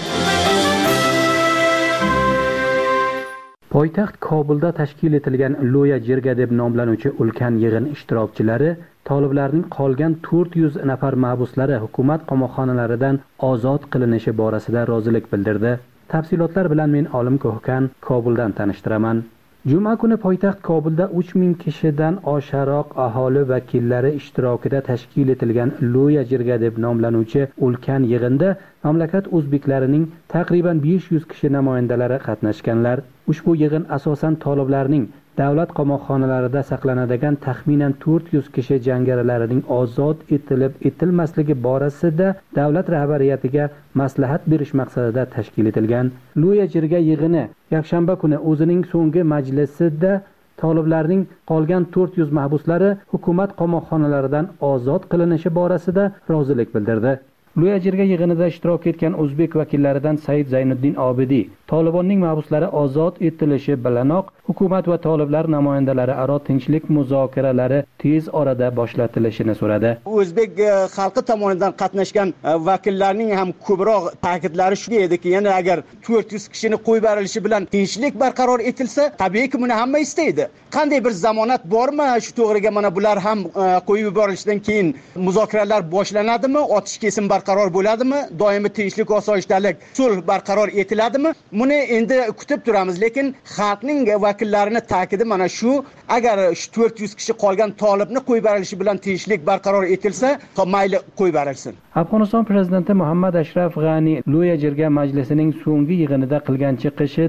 Poytaxt Kobulda tashkil etilgan Loya Jirga deb nomlanuvchi ulkan yig'in ishtirokchilari toliblarning qolgan 400 nafar mahbuslari hukumat qamoqxonalaridan ozod qilinishi borasida rozilik bildirdi. Tafsilotlar bilan men Olim Ko'hkan Kobuldan tanishtiraman. Juma kuni poytaxt Kobulda 3000 kishidan osharoq aholi vakillari ishtirokida tashkil etilgan Loya Jirga deb nomlanuvchi ulkan yig'inda mamlakat o'zbeklarining taqriban 500 kishi namoyandalari qatnashganlar. Ushbu yig'in asosan toliblarning davlat qamoqxonalarida saqlanadigan taxminan 400 kishi jangarilarining ozod etilmasligi borasida davlat rahbariyatiga maslahat berish maqsadida tashkil etilgan. Loya Jirga yig'ini yakshanba kuni o'zining so'nggi majlisida toliblarning qolgan 400 mahbuslari hukumat qamoqxonalaridan ozod qilinishi borasida rozilik bildirdi. Loya Jirga yig'inida ishtirok etgan o'zbek vakillaridan Said Zaynuddin Obidiy Tolibonning mahbuslari ozod etilishi bilanoq hukumat va toliblar namoyandalari aro tinchlik muzokaralari tez orada boshlatilishini so'radi. O'zbek xalqi tomonidan qatnashgan vakillarning ham ko'proq ta'kidlari shu ediki, yana agar 400 kishini qo'yib berilishi bilan tinchlik barqaror etilsa, tabiiyki buni hamma istaydi. Qanday bir zamonat bormi? Shu to'g'riga mana bular ham qo'yib yuborilishidan keyin muzokaralar boshlanadimi? Otish kesim barqaror bo'ladimi? Doimiy tinchlik, osoyishtalik, sulh barqaror etiladimi? Buni endi kutib turamiz, lekin xalqning vakillarini ta'kidi mana shu, agar shu 400 kishi qolgan tolibni qo'yib berilishi bilan tinchlik barqaror etilsa, mayli qo'yib berilsin. Afg'oniston prezidenti Muhammad Ashraf G'ani Loya Jirga majlisining so'nggi yig'inida qilgan chiqishida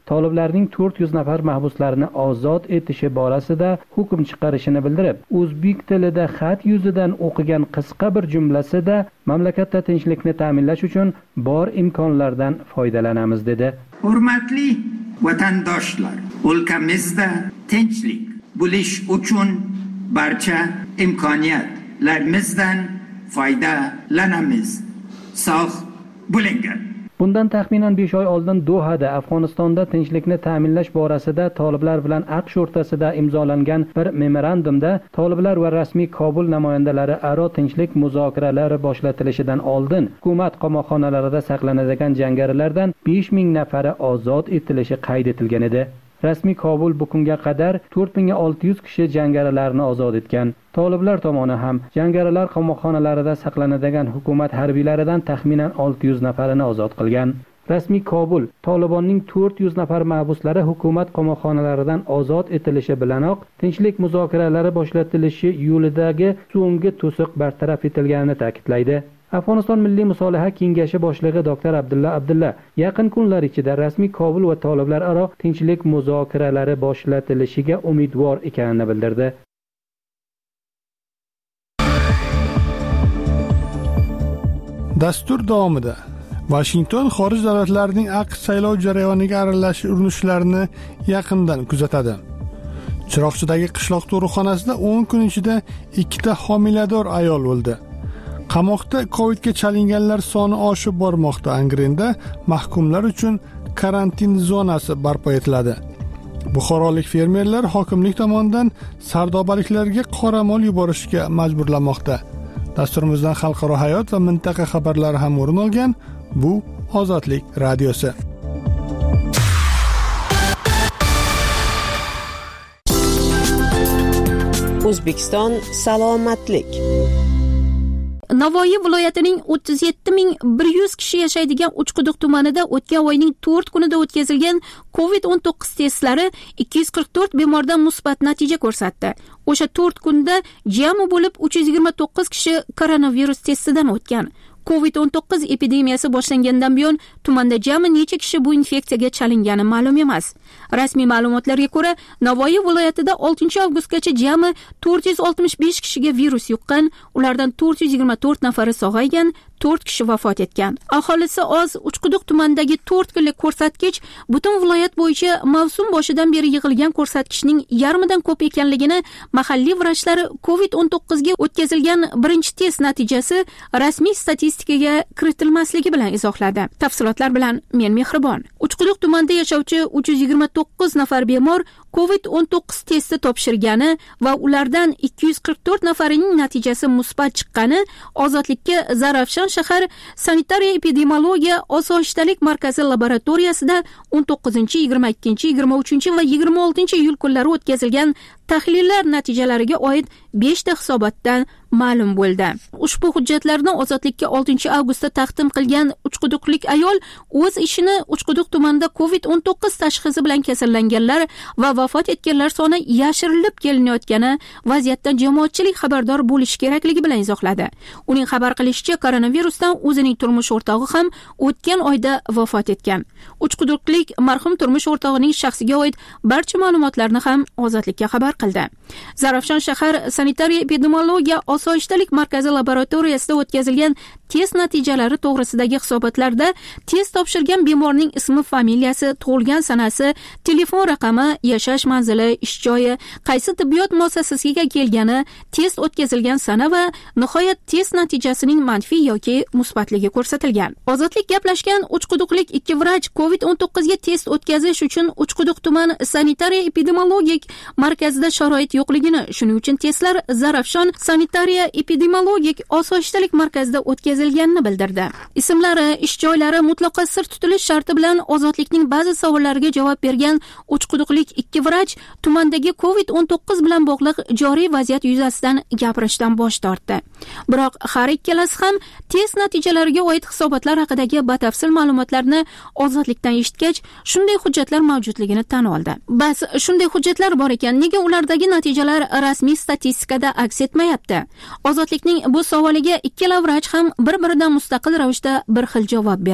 toliblarning 400 nafar mahbuslarini ozod etishi borasida hukm chiqarishini bildirib, o'zbek tilida xat yuzidan o'qigan qisqa bir jumlasida mamlakatda tinchlikni ta'minlash uchun bor imkonlardan foydalanamiz dedi. Hurmatli vatandoshlar, o'lkamizda tinchlik bo'lish uchun barcha imkoniyatlarimizdan foydalanamiz. Sog' bo'lingan. Bundan taxminan 5 oy oldin Dohada, Afg'onistonda tinchlikni ta'minlash borasida toliblar bilan AQSh o'rtasida imzolangan bir memorandumda toliblar va rasmiy Kobul namoyandalari aro tinchlik muzokaralari boshlatilishidan oldin hukumat qamoqxonalarida saqlanadigan jangarilardan 5000 nafari ozod etilishi qayd etilgan edi. Rasmiy Kobul bugunga qadar 4600 kishi jangarilarni ozod etgan. Toliblar tomoni ham jangarilar qamoqxonalarida saqlanadigan hukumat harbiylaridan taxminan 600 nafarini ozod qilgan. Rasmiy Kobul Tolibonning 400 nafar mahbuslari hukumat qamoqxonalaridan ozod etilishi bilanoq tinchlik muzokaralari boshlatilishi yo'lidagi so'nggi to'siq bartaraf etilganini ta'kidlaydi. Afg'oniston Milliy musolaha kengashi boshlig'i Dr. Abdulla yaqin kunlar ichida rasmiy Kobul va toliblar aro tinchlik muzokaralari boshlatilishiga umidvor ekanini bildirdi. Dastur davomida Washington xorij davlatlarining AQSh saylov jarayoniga aralashish urinishlarini yaqindan kuzatadi. Chiroqchidagi qishloq tug'ruqxonasida 10 kun ichida 2 ta homilador ayol o'ldi. Qamoqda Covidga chalinganlar soni oshib bormoqda. Angrenda mahkumlar uchun karantin zonasi barpo etiladi. Buxorolik fermerlar hokimlik tomonidan sardobaliklarga qoramol yuborishga majburlanmoqda. Dasturimizdan xalqaro hayot va mintaqa xabarlari ham o'rin olgan. Bu Ozodlik radiosi. O'zbekiston salomatlik. Navoiy viloyatining 37100 kishi yashaydigan Uchquduq tumanida o'tgan oyning 4 kunida o'tkazilgan COVID-19 testlari 244 bemordan musbat natija ko'rsatdi. O'sha 4 kunda jami bo'lib 329 kishi koronavirus testidan o'tgan. COVID-19 epidemiyasi boshlangandan buyon tumanda jami necha kishi bu infeksiyaga chalingani ma'lum emas. Rasmiy ma'lumotlarga ko'ra, Navoiy viloyatida 6 avgustgacha jami 465 kishiga virus yuqqan, ulardan 424 nafari sog'aygan, 4 kishi vafot etgan. Aholisi oz Uchquduq tumanidagi 4 kunlik ko'rsatkich butun viloyat bo'yicha mavsum boshidan beri yig'ilgan ko'rsatkichning yarmidan ko'p ekanligini mahalliy vrachlari COVID-19 ga o'tkazilgan birinchi test natijasi rasmiy statistikaga kiritilmasligi bilan izohladi. Tafsilotlar bilan men Mehribon. Uchquduq tumanida yashovchi 329 nafar bemor COVID-19 testi topshirgani va ulardan 244 nafarining natijasi musbat chiqqani Ozodlikka Zarafshon shahar sanitariya epidemiologiya osoyishtalik markazi laboratoriyasida 19, 22, 23 va 26 iyul kunlari o'tkazilgan tahlillar natijalariga oid 5 ta hisobotdan ma'lum bo'ldi. Ushbu hujjatlarni Ozodlikka 6 avgustda taqdim qilgan uchquduqlik ayol o'z ishini Uchquduq tumanida COVID-19 tashxisi bilan kasallanganlar va vafot etganlar soni yashirilib kelinayotgani vaziyatdan jamoatchilik xabardor bo'lishi kerakligi bilan izohladi. Uning xabar qilishicha, koronavirusdan o'zining turmush o'rtog'i ham o'tgan oyda vafot etgan. Uchquduqlik marhum turmush o'rtog'ining shaxsiga oid barcha ma'lumotlarni ham Ozodlikka xabar qildi. Zarafshon shahar sanitariya epidemiologiya osoyishtalik markazi laboratoriyasida o'tkazilgan test natijalari to'g'risidagi hisobotlarda test topshirgan bemorning ismi, familiyasi, tug'ilgan sanasi, telefon raqami, yashash manzili, ish joyi, qaysi tibbiyot muassasasiga kelgani, test o'tkazilgan sana va nihoyat test natijasining manfiy yoki musbatligi ko'rsatilgan. Ozodlik gaplashgan Uchquduqlik 2 vrach COVID-19 ga test o'tkazish uchun Uchquduq tuman sanitariya epidemiologik markazida sharoit yo'qligini, shuning uchun testlar Zarafshon sanitariya epidemiologik osoyishtalik markazida o'tkazilganini bildirdi. Ismlari, ish joylari mutlaqo sir tutilish sharti bilan Ozodlikning ba'zi savollariga javob bergan Uchquduqlik 2 vrach tumandagi COVID-19 bilan bog'liq joriy vaziyat yuzasidan gapirishdan bosh tortdi. Biroq har ikkalasi ham test natijalariga oid hisobotlar haqidagi batafsil ma'lumotlarni Ozodlikdan eshitgach, shunday hujjatlar mavjudligini tan oldi. Bas, shunday hujjatlar bor ekan, nega ulardagi natijalar rasmiy statistikada aks etmayapti? Ozodlikning bu savoliga ikkala vrach ham bir-biridan mustaqil ravishda bir xil javob berdi.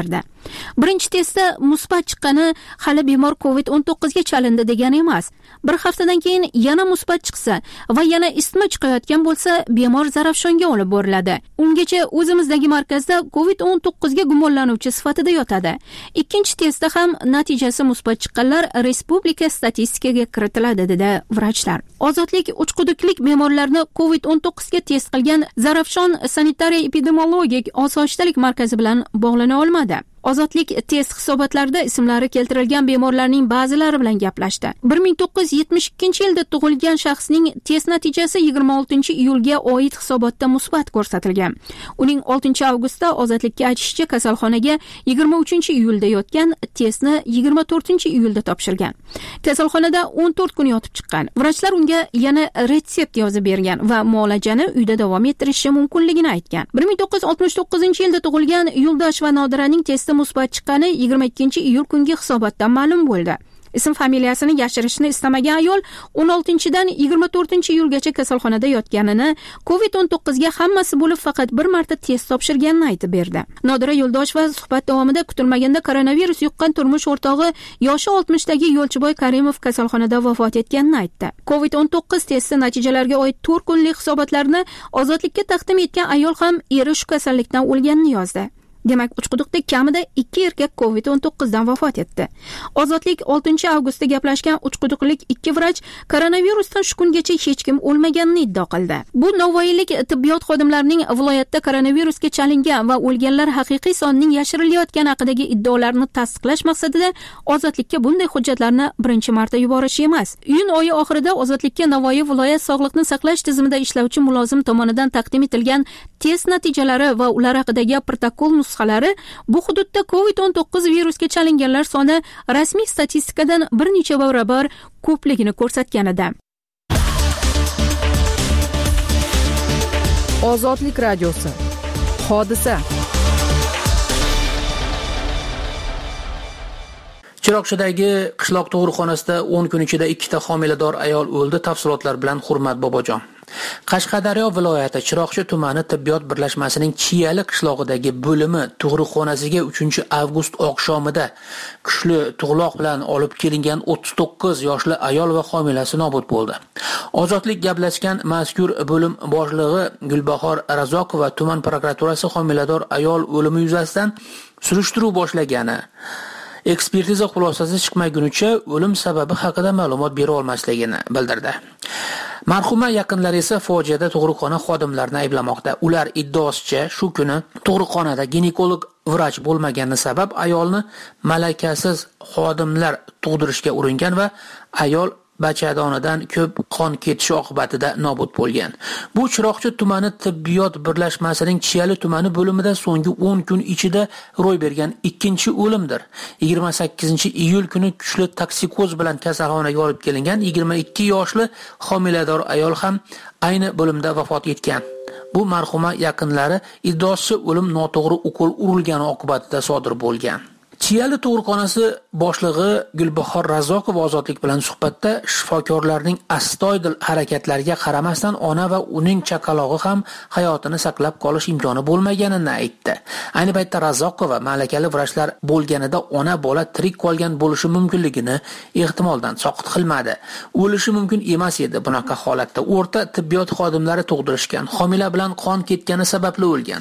Birinchi testda musbat chiqqani hali bemor COVID-19 ga chalindi degani emas. Bir haftadan keyin yana musbat chiqsa va yana isitma chiqayotgan bo'lsa, bemor Zarafshonga olib boriladi. Ungacha o'zimizdagi markazda COVID-19 ga gumonlanuvchi sifatida yotadi. Ikkinchi testda ham natijasi musbat chiqqanlar respublika statistikaga kiritiladi, dedi vrachlar. Ozodlik uchquduklik bemorlarni COVID-19 ga test qilgan Zarafshon sanitariya epidemiologik osoyishtalik markazi bilan bog'lana olmadi. Ozodlik test hisobotlarida ismlari keltirilgan bemorlarning ba'zilari bilan gaplashdi. 1972-yilda tug'ilgan shaxsning test natijasi 26-iyulga oid hisobotda musbat ko'rsatilgan. Uning 6-avgustda Ozodlikka aytishicha kasalxonaga 23-iyulda yotgan, testni 24-iyulda topshirgan. Kasalxonada 14 kun yotib chiqqan. Vrachlar unga yana retsept yozib bergan va muolajani uyda davom ettirishi mumkinligini aytgan. 1969-yilda tug'ilgan Yo'ldosh va Nodiraning testi musbat chiqqani 22-iyul kungi hisobotdan ma'lum bo'ldi. Ism familiyasini yashirishni istamagan ayol 16-dan 24-iyulgacha kasalxonada yotganini, COVID-19 ga hammasi bo'lib faqat bir marta test topshirganini aytib berdi. Nodira Yo'ldosheva suhbat davomida kutilmaganda koronavirus yuqqan turmush o'rtog'i yoshi 60dagi Yo'lchiboy Karimov kasalxonada vafot etganini aytdi. COVID-19 testi natijalariga oid 4 kunlik hisobotlarni Ozodlikka taqdim etgan ayol ham eri shu kasallikdan o'lganini yozdi. Demak, Uchquduqda kamida 2 erkak COVID-19 dan vafot etdi. Ozodlik 6-avgustda gaplashgan uchquduqlik 2 vrach koronavirusdan shu kungacha hech kim o'lmaganini iddao qildi. Bu Navoiylik tibbiyot xodimlarining viloyatda koronavirusga chalingan va o'lganlar haqiqiy sonining yashirilayotgani haqidagi iddaolarini tasdiqlash maqsadida Ozodlikka bunday hujjatlarni birinchi marta yuborish emas. Iyun oyi oxirida Ozodlikka Navoiy viloyat sog'liqni saqlash tizimida ishlovchi mulozim tomonidan taqdim etilgan test natijalari va ular haqidagi protokol nusxalari bu hududda COVID-19 virusga chalinganlar soni rasmiy statistikadan bir necha barobar ko'pligini ko'rsatgan edi. Ozodlik radiosi. Hodisa. Chiroqchidagi qishloq tug'ruqxonasida 10 kun ichida 2 ta homilador ayol o'ldi. Tafsilotlar bilan Hurmat Bobojon. Qashqadaryo viloyati Chiroqchi tumani tibbiyot birlashmasining Chiyali qishlog'idagi bo'limi tug'ruqxonasiga 3-avgust oqshomida kuchli tug'loq bilan olib kelingan 39 yoshli ayol va homilasi nobud bo'ldi. Ozodlik gaplashgan mazkur bo'lim boshlig'i Gulbahor Razokova tuman prokuraturasi homilador ayol o'limi yuzasidan surishtiruv boshlagani, ekspertiza xulosasi chiqmagunicha o'lim sababi haqida ma'lumot bera olmasligini bildirdi. Marhuma yaqinlari esa fojiada tug'ruqxona xodimlarini ayblamoqda. Ular iddaosicha shu kuni tug'ruqxonada ginekolog vrach bo'lmagani sabab ayolni malakasiz xodimlar tug'dirishga uringan va ayol bachadonidan ko'p qon ketishi oqibatida nobud bo'lgan. Bu Chiroqchi tumani tibbiyot birlashmasining Chiyali tumani bo'limida so'nggi 10 kun ichida ro'y bergan ikkinchi o'limdir. 28-iyul kuni kuchli toksikoz bilan kasalxonaga olib kelingan 22 yoshli homilador ayol ham ayni bo'limda vafot etgan. Bu marhuma yaqinlari iddaosicha o'lim noto'g'ri ukol urilgani oqibatida sodir bo'lgan. Chiyali tug'ruqxonasi boshlig'i Gulbahor Razokova Ozodlik bilan suhbatda shifokorlarning astoydil harakatlariga qaramasdan ona va uning chaqalog'i ham hayotini saqlab qolish imkoni bo'lmaganini aytdi. Ayni paytda Razokova malakali vrachlar bo'lganida ona bola tirik qolgan bo'lishi mumkinligini ehtimoldan soqit qilmadi. O'lishi mumkin emas edi bunaqa holatda. O'rta tibbiyot xodimlari tug'dirishgan, homila bilan qon ketgani sababli o'lgan.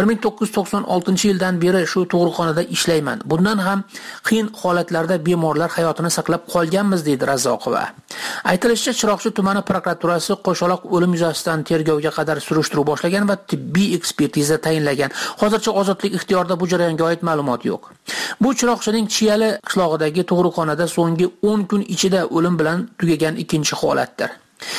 1996-yildan beri shu tug'ruqxonada ishlayman. Bundan ham qiyin holatlarda bemorlar hayotini saqlab qolganmiz, deydi Razokova. Aytilishicha, Chiroqchi tumani prokuraturasi qo'shaloq o'lim yuzasidan tergovga qadar surishtiruv boshlagan va tibbiy ekspertiza tayinlagan. Hozircha Ozodlik ixtiyorida bu jarayonga oid ma'lumot yo'q. Bu Chiroqchining Chiyali qishlog'idagi tug'ruqxonada so'nggi 10 kun ichida o'lim bilan tugagan ikkinchi holatdir.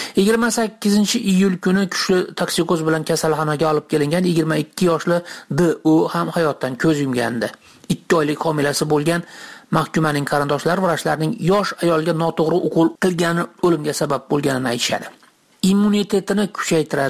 28-iyul kuni kuchli toksikoz bilan kasalxonaga olib kelingan 22 yoshli D.O. ham hayotdan ko'z yumgandi. 2 oylik homilasi bo'lgan mahkumaning qarindoshlari vrachlarning yosh ayolga noto'g'ri ukol qilgani o'limga sabab bo'lganini aytishadi. Immunitetini kuchaytiradi deb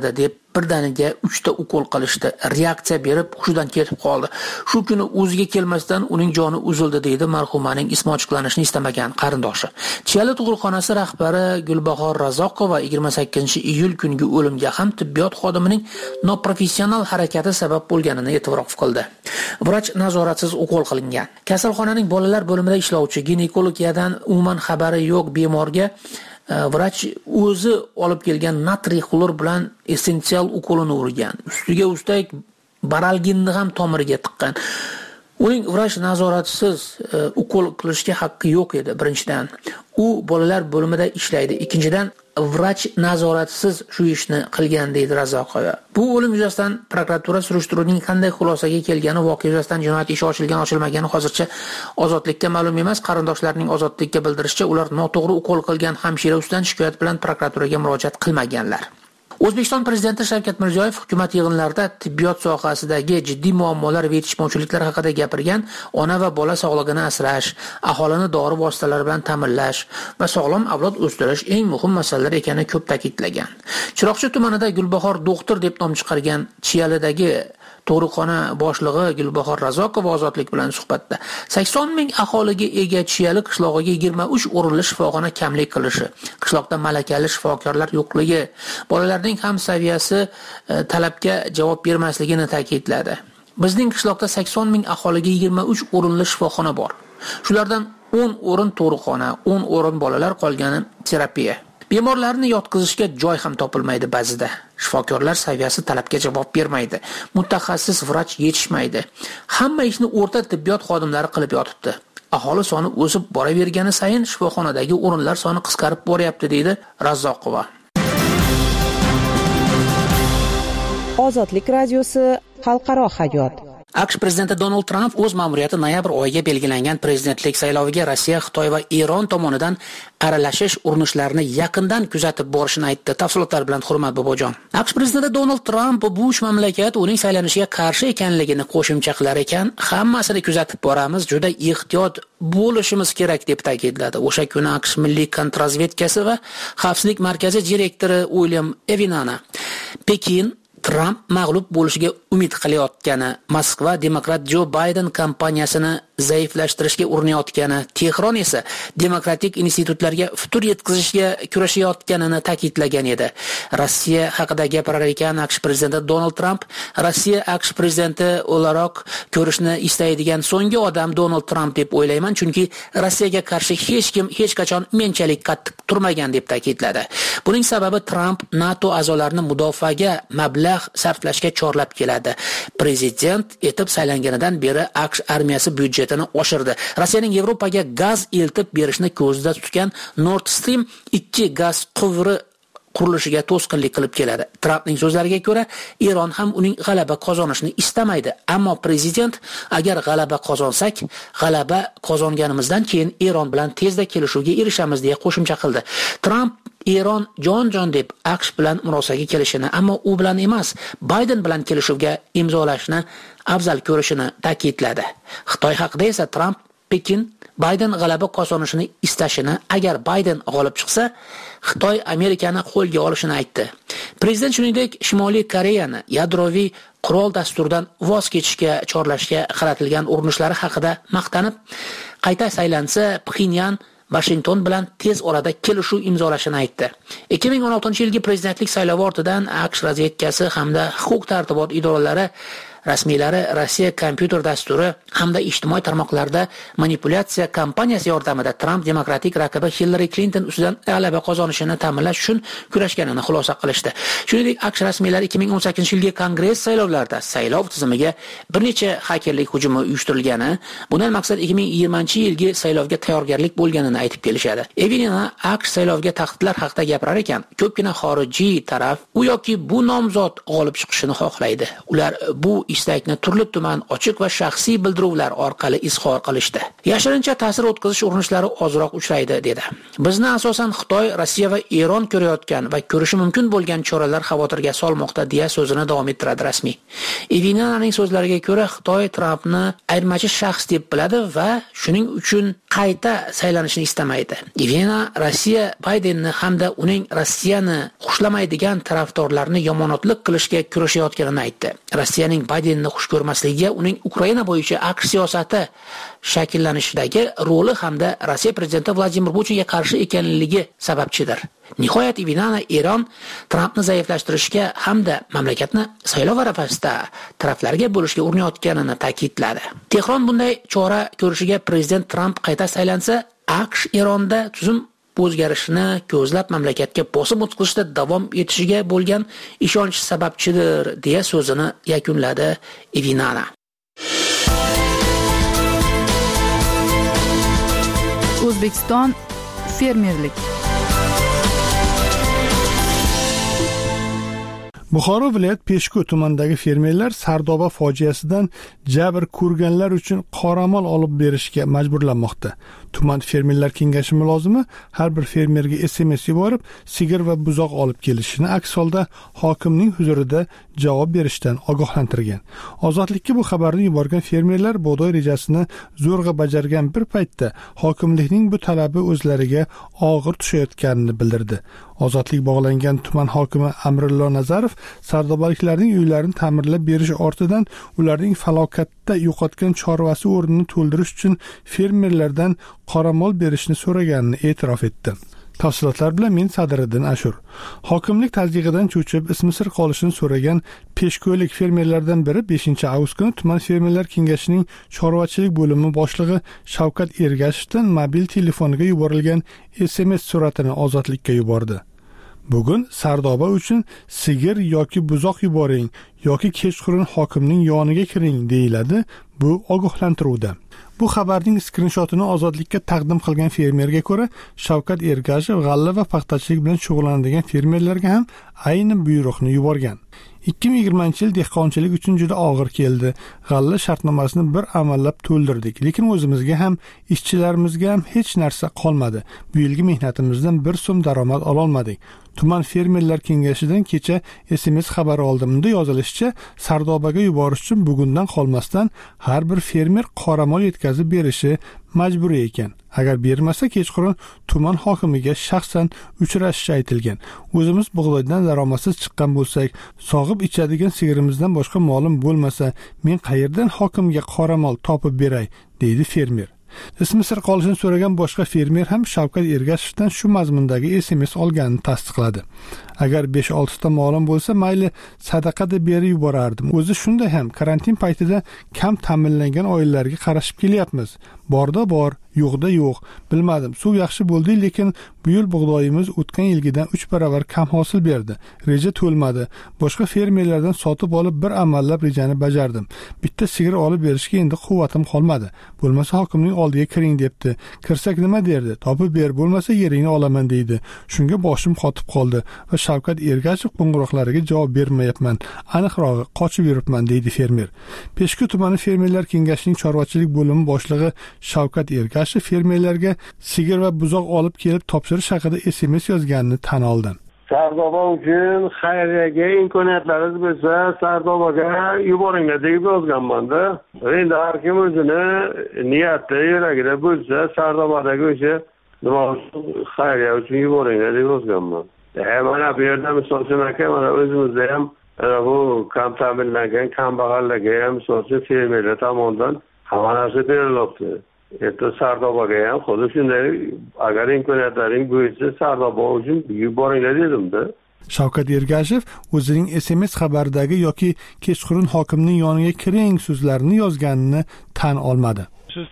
birdaniga 3 ta ukol qilishdi. Reaksiya berib hushidan ketib qoldi. Shu kuni o'ziga kelmasdan uning joni uzildi deydi marhumaning ismi ochiqlanishini istamagan qarindoshi. Chiyali tug'ruqxonasi rahbari Gulbahor Razoqova 28-iyul kungi o'limga ham tibbiyot xodimining noprofessional harakati sabab bo'lganini e'tirof qildi. Vrach nazoratsiz ukol qilingan. Kasalxonaning bolalar bo'limida ishlovchi ginekologiyadan umuman xabari yo'q bemorga vrach o'zi olib kelgan natriy xlor bilan essensial ukolini urgan. Ustiga ustak baralginni ham tomiriga tiqqan. Uning vrach nazoratisiz ukol qilishga haqqi yo'q edi. Birinchidan, u bolalar bo'limida ishlaydi. Ikkinchidan, vrach nazoratisiz shu ishni qilgan deydi Razoqova. Bu o'lim yuzasidan prokuratura surishtiruvning qanday xulosaga kelgani, voqea yuzasidan jinoyat ishi ochilgan-ochilmagani hozircha Ozodlikka ma'lum emas. Qarindoshlarining Ozodlikka bildirishicha, ular noto'g'ri ukol qilgan hamshira ustidan shikoyat bilan prokuraturaga murojaat qilmaganlar. O'zbekiston prezidenti Shavkat Mirziyoyev hukumat yig'inlarida tibbiyot sohasidagi jiddiy muammolar va yetishmovchiliklar haqida gapirgan. Ona va bola sog'lig'ini asrash, aholini dori vositalari bilan ta'minlash va sog'lom avlod o'stirish eng muhim masalalar ekanini ko'p ta'kidlagan. Chiroqchi tumanida Gulbahor doktor deb nom chiqargan Chiyalidagi tug'ruqxona boshlig'i Gulbahor Razoqova Ozodlik bilan suhbatda 80 ming aholiga ega Chiyali qishlog'iga 23 o'rinli shifoxona kamlik qilishi, qishloqda malakali shifokorlar yo'qligi, bolalarning ham saviyasi talabga javob bermasligini ta'kidladi. Bizning qishloqda 80 ming aholiga 23 o'rinli shifoxona bor. Shulardan 10 o'rin tug'ruqxona, 10 o'rin bolalar, qolgani terapiya. Bemorlarni yotqizishga joy ham topilmaydi ba'zida. Shifokorlar saviyasi talabga javob bermaydi. Mutaxassis vrach yetishmaydi. Hamma ishni o'rta tibbiyot xodimlari qilib yotibdi. Aholi soni o'sib boravergani sayin shifoxonadagi o'rinlar soni qisqarib boryapti deydi Razoqova. Ozodlik radiosi xalqaro hayot. AQSh prezidenti Donald Tramp o'z ma'muriyati noyabr oyiga belgilangan prezidentlik sayloviga Rossiya, Xitoy va Eron tomonidan aralashish urinishlarini yaqindan kuzatib borishini aytdi. Tafsilotlar bilan Hurmat Bobojon. AQSh prezidenti Donald Tramp bu uch mamlakat uning saylanishiga qarshi ekanligini qo'shimcha qilar ekan, hammasini kuzatib boramiz, juda ehtiyot bo'lishimiz kerak deb ta'kidladi. O'sha kuni AQSh milliy kontrrazvedkasi va xavfsizlik markazi direktori William Evinana Pekin Tramp mag'lub bo'lishiga umid qilayotgani, Moskva demokrat Jo Bayden kampaniyasini zaiflashtirishga urinayotgani, Tehron esa demokratik institutlarga futur yetkazishga kurashayotganini ta'kidlagan edi. Rossiya haqida gapirar ekan AQSh prezidenti Donald Tramp, Rossiya AQSh prezidenti o'laroq ko'rishni istaydigan so'nggi odam Donald Tramp deb o'ylayman, chunki Rossiyaga qarshi hech kim hech qachon menchalik qattiq turmagan deb ta'kidladi. Buning sababi Tramp NATO a'zolarini mudofaaga mablag' sarflashga chorlab keladi. Prezident etib saylanganidan beri AQSh armiyasi byudjetini oshirdi. Rossiyaning Yevropaga gaz eltib berishni ko'zda tutgan Nord Stream 2 gaz quvuri qurilishiga to'sqinlik qilib keladi. Trampning so'zlariga ko'ra, Eron ham uning g'alaba qozonishini istamaydi. Ammo prezident agar g'alaba qozonsak, g'alaba qozonganimizdan keyin Eron bilan tezda kelishuvga erishamiz deya qo'shimcha qildi. Tramp Eron jon deb AQSh bilan murosaga kelishini, ammo u bilan emas, Bayden bilan kelishuvga imzolashni afzal ko'rishini ta'kidladi. Xitoy haqida esa Tramp Pekin Bayden g'alaba qozonishini istashini, agar Bayden g'olib chiqsa, Xitoy Amerikani qo'lga olishini aytdi. Prezident shuningdek Shimoliy Koreyani yadroviy qurol dasturidan voz kechishga chorlashga qaratilgan urinishlari haqida maqtanib, qayta saylansa Pxenyan Washington bilan tez orada kelishuv imzolashini aytdi. 2016-yilgi prezidentlik saylovi ortidan AQSh razvedkasi hamda huquq-tartibot idoralari rasmiylari Rossiya kompyuter dasturi hamda ijtimoiy tarmoqlarda manipulyatsiya kampaniyasi yordamida Tramp demokratik raqibi Hillary Clinton ustidan g'alaba qozonishini ta'minlash uchun kurashganini xulosa qilishdi. Shuningdek, AQSh rasmiylari 2018-yilgi Kongress saylovlarida saylov tizimiga bir necha xakerlik hujumi uyushtirilgani, bundan maqsad 2020-yilgi saylovga tayyorgarlik bo'lganini aytib kelishadi. Evinina AQSh saylovga tahdidlar haqida gapirar ekan, ko'pgina xorijiy taraf u yoki bu nomzod g'olib chiqishini xohlaydi. Ular bu istakni turli tuman ochiq va shaxsiy bildiruvlar orqali izhor qilishdi. Yashirincha ta'sir o'tkazish urinishlari ozroq uchraydi dedi. Bizni asosan Xitoy, Rossiya va Eron ko'rayotgan va ko'rishi mumkin bo'lgan choralar xavotirga solmoqda deya so'zini davom ettiradi rasmiy. Ivinananing so'zlariga ko'ra, Xitoy Trampni ayirmachi shaxs deb biladi va shuning uchun qayta saylanishni istamaydi. Ivina Rossiya Baydenni hamda uning Rossiyani xushlamaydigan tarafdorlarni yomonotlik qilishga kurashayotganini aytdi. Rossiyaning Baydenni xush ko'rmasligiga uning Ukraina bo'yicha AQSh siyosati shakllanishidagi roli hamda Rossiya prezidenti Vladimir Putinga qarshi ekanligi sababchidir. Nihoyat Ivinana Eron Trampni zaiflashtirishga hamda mamlakatni saylov arafasida taraflarga bo'lishga urinayotganini ta'kidladi. Tehron bunday chora ko'rishiga prezident Tramp qayta saylansa, AQSh Eronda tuzum o'zgarishini ko'zlab mamlakatga bosim o'tkazishda davom etishiga bo'lgan ishonch sababchidir deya so'zini yakunladi Ivinana. O'zbekiston fermerlik. Buxoro viloyat Peshku tumanidagi fermerlar Sardoba fojiasidan jabr ko'rganlar uchun qoramol olib berishga majburlanmoqda. Tuman fermerlar kengashi mulozimi har bir fermerga SMS yuborib, sigir va buzoq olib kelishini, aks holda hokimning huzurida javob berishdan ogohlantirgan. Ozodlikka bu xabarni yuborgan fermerlar bug'doy rejasini zo'rg'a bajargan bir paytda hokimlikning bu talabi o'zlariga og'ir tushayotganini bildirdi. Ozodlik bog'langan tuman hokimi Amrillo Nazarov sardobaliklarning uylarini ta'mirlab berish ortidan ularning falokatda yo'qotgan chorvasi o'rnini to'ldirish uchun fermerlardan qoramol berishni so'raganini e'tirof etdi. Tafsilotlar bilan men Sadiriddin Ashur. Hokimlik tasdig'idan cho'chib ismi sir qolishini so'ragan peshko'lik fermerlardan biri 5-avgust kuni tuman fermerlar kengashining chorvachilik bo'limi boshlig'i Shavkat Ergashevdan mobil telefoniga yuborilgan SMS suratini Ozodlikka yubordi. Bugun Sardoba uchun sigir yoki buzoq yuboring yoki kechqurun hokimning yoniga kiring deyiladi bu ogohlantiruvda. Bu xabarning skrinshotini Ozodlikka taqdim qilgan fermerga ko'ra, Shavkat Ergashev g'alla va paxtachilik bilan shug'ullanadigan fermerlarga ham ayni buyruqni yuborgan. 2020-yil dehqonchilik uchun juda og'ir keldi. G'alla shartnomasini bir amallab to'ldirdik, lekin o'zimizga ham, ishchilarimizga ham hech narsa qolmadi. Bu yilgi mehnatimizdan bir so'm daromad ola olmadik. Tuman fermerlar kengashidan kecha SMS xabari oldim. Unda yozilishicha, Sardobaga yuborish uchun bugundan qolmasdan har bir fermer qoramol yetkazib berishi majburiy ekan. Agar bermasa kechqurun tuman hokimiga shaxsan uchrashishi aytilgan. O'zimiz bug'doydan daromadsiz chiqqan bo'lsak, sog'ib ichadigan sigirimizdan boshqa molim bo'lmasa, men qayerdan hokimga qoramol topib beray, deydi fermer. Ismi sir qolishini so'ragan boshqa fermer ham Shavkat Ergashevdan shu mazmundagi SMS olganini tasdiqladi. Agar 5-6 ta molim bo'lsa, mayli sadaqa deb berib yuborardim. O'zi shunday ham karantin paytida kam ta'minlangan oilalarga qarashib kelyapmiz. Borda bor, yo'qda yo'q. Bilmadim, suv yaxshi bo'ldi, lekin bu yil bug'doyimiz o'tgan yilgidan 3 barobar kam hosil berdi. Reja to'lmadi. Boshqa fermerlardan sotib olib bir amallab rejani bajardim. Bitta sigir olib berishga endi quvvatim qolmadi. Bo'lmasa hokimning oldiga kiring debdi. Kirsak nima derdi? Topib ber, bo'lmasa yeringni olaman deydi. Shunga boshim qotib qoldi va Shavkat Ergashev qo'ng'iroqlariga javob bermayapman. Aniqrog'i qochib yuribman, deydi fermer. Peshku tumani fermerlar kengashining chorvachilik bo'limi boshlig'i Shavkat Ergashev fermerlarga sigir va buzoq olib kelib topshirish haqida SMS yozganini tan oldi. Sardoba uchun xayriyaga imkoniyatlaringiz bo'lsa, Sardobaga yuboringlar deb yozganman-da. Endi har kim o'zini niyati yuragida bo'lsa, Sardobadagi o'sha nima xayriya uchun yuboringlar deb yozganman. Mana bu yerda misol uchun mana o'zimizda ham bu kam ta'minlangan kambag'allarga ham misol uchun fermerlar tomonidan hamma narsa berilibdi. Endi Sardobaga ham xuddi shunday, agar imkoniyatlaring bo'lsa Sardoba uchun yuboringlar dedim-da. Shavkat Ergashev o'zining SMS xabaridagi yoki kechqurun hokimning yoniga kiring so'zlarini yozganini tan olmadi.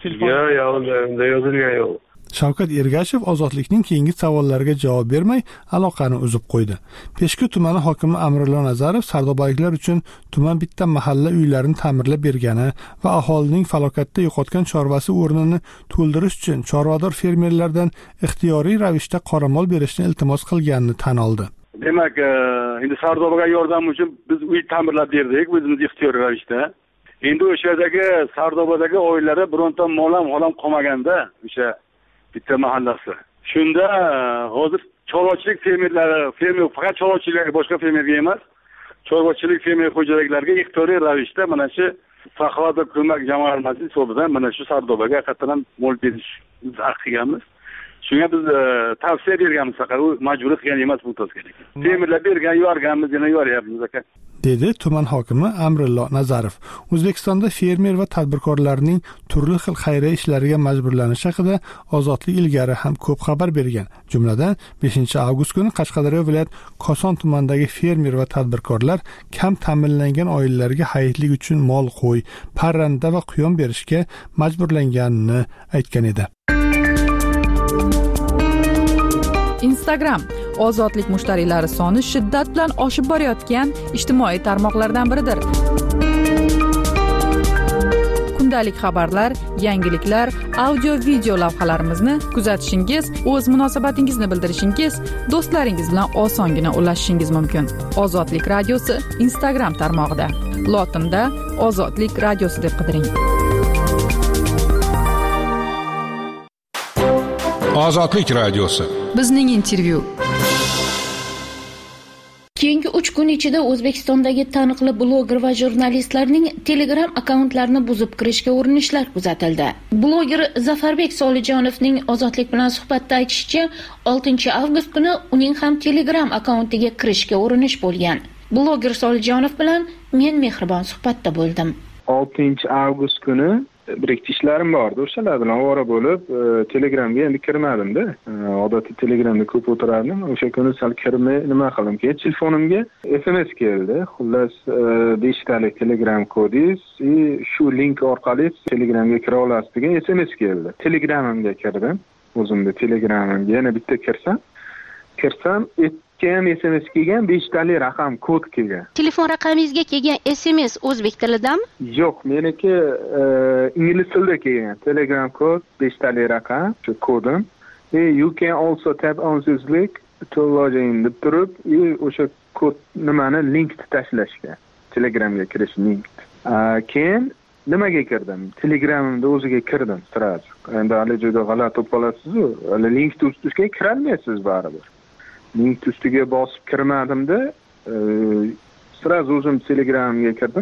Yo'q, unda yozilgan yo'q. Shavkat Ergashev Ozodlikning keyingi savollariga javob bermay aloqani uzib qo'ydi. Peshku tumani hokimi Amrillo Nazarov sardobaliklar uchun tuman bitta mahalla uylarini ta'mirlab bergani va aholining falokatda yo'qotgan chorvasi o'rnini to'ldirish uchun chorvador fermerlardan ixtiyoriy ravishda qoramol berishni iltimos qilganini tan oldi. demak, endi Sardobaga yordam uchun biz uy ta'mirlab berdik, o'zimiz ixtiyoriy ravishda. Endi o'sha yerdagi Sardobadagi oilalar bironta molam qolmaganda, o'sha bitta mahallasi. Shunda hozir chorvachilik fermer faqat chorvachiliklarga, boshqa fermerga emas, chorvachilik fermer xo'jaliklariga ixtiyoriy ravishda mana shu Faqat ko'mak jamg'armasi hisobidan mana shu Sardobaga haqiqatan mol berish haq qilganmiz. Shunga biz tavsiya berganmiz, faqat u majburiy qilgan emas bu tozga. Temirlar bergan, yuborganmiz, yana yuboryapmiz aka. Dedi tuman hokimi Amrillo Nazarov. O'zbekistonda fermer va tadbirkorlarning turli xil xayriya ishlariga majburlanishi haqida Ozodlik ilgari ham ko'p xabar bergan. Jumladan 5-avgust kuni Qashqadaryo viloyat Koson tumanidagi fermer va tadbirkorlar kam ta'minlangan oilalarga hayitlik uchun mol, qo'y, parranda va quyon berishga majburlanganini aytgan edi. Instagram ozodlik mushtariylari soni shiddat bilan oshib borayotgan ijtimoiy tarmoqlardan biridir. Kundalik xabarlar, yangiliklar, audio-video lavhalarimizni kuzatishingiz, o'z munosabatingizni bildirishingiz, do'stlaringiz bilan osongina ulashishingiz mumkin. Ozodlik radiosi Instagram tarmog'ida. Lotinda Ozodlik radiosi deb qidiring. Ozodlik radiosi. Bizning intervyu. Keyingi 3 kun ichida O'zbekistondagi taniqli bloger va jurnalistlarning Telegram akkauntlarini buzib kirishga urinishlar kuzatildi. Bloger Zafarbek Solijonovning Ozodlik bilan suhbatda aytishicha, 6-avgust kuni uning ham Telegram akkauntiga kirishga urinish bo'lgan. Bloger Solijonov bilan men mehribon suhbatda bo'ldim. 6-avgust kuni bir-ikki ishlarim bordi. O'shalar bilan ovora bo'lib, Telegramga endi kirmadim-da. Odatda Telegramda ko'p o'tirardim. O'sha kuni sal kirmay nima qildim? Keyin telefonimga SMS keldi. Xullas 5 talik Telegram kodingiz, shu link orqali Telegramga kira olasiz degan SMS keldi. Telegramimga kirdim. O'zimda Telegramimga yana bitta kirsam, ham SMS kelgan, 5 tali raqam kod kelgan. Telefon raqamingizga kelgan SMS o'zbek tilidami? Yo'q, meniki ingliz tilida kelgan. Telegram kod 5 tali raqam, shu kodim. You can also tap on this link to log in deb turib, o'sha kod nimani link tashlashgan. Telegramga kirish link. Keyin nimaga kirdim? Telegramimda o'ziga kirdim, siraj. Endi hali juda g'alati bo'lib qolasiz-ku. Hali link ustiga kirolmaysiz baribir. Link ustiga bosib kirmadimda, siraj o'zim Telegramga kirdim.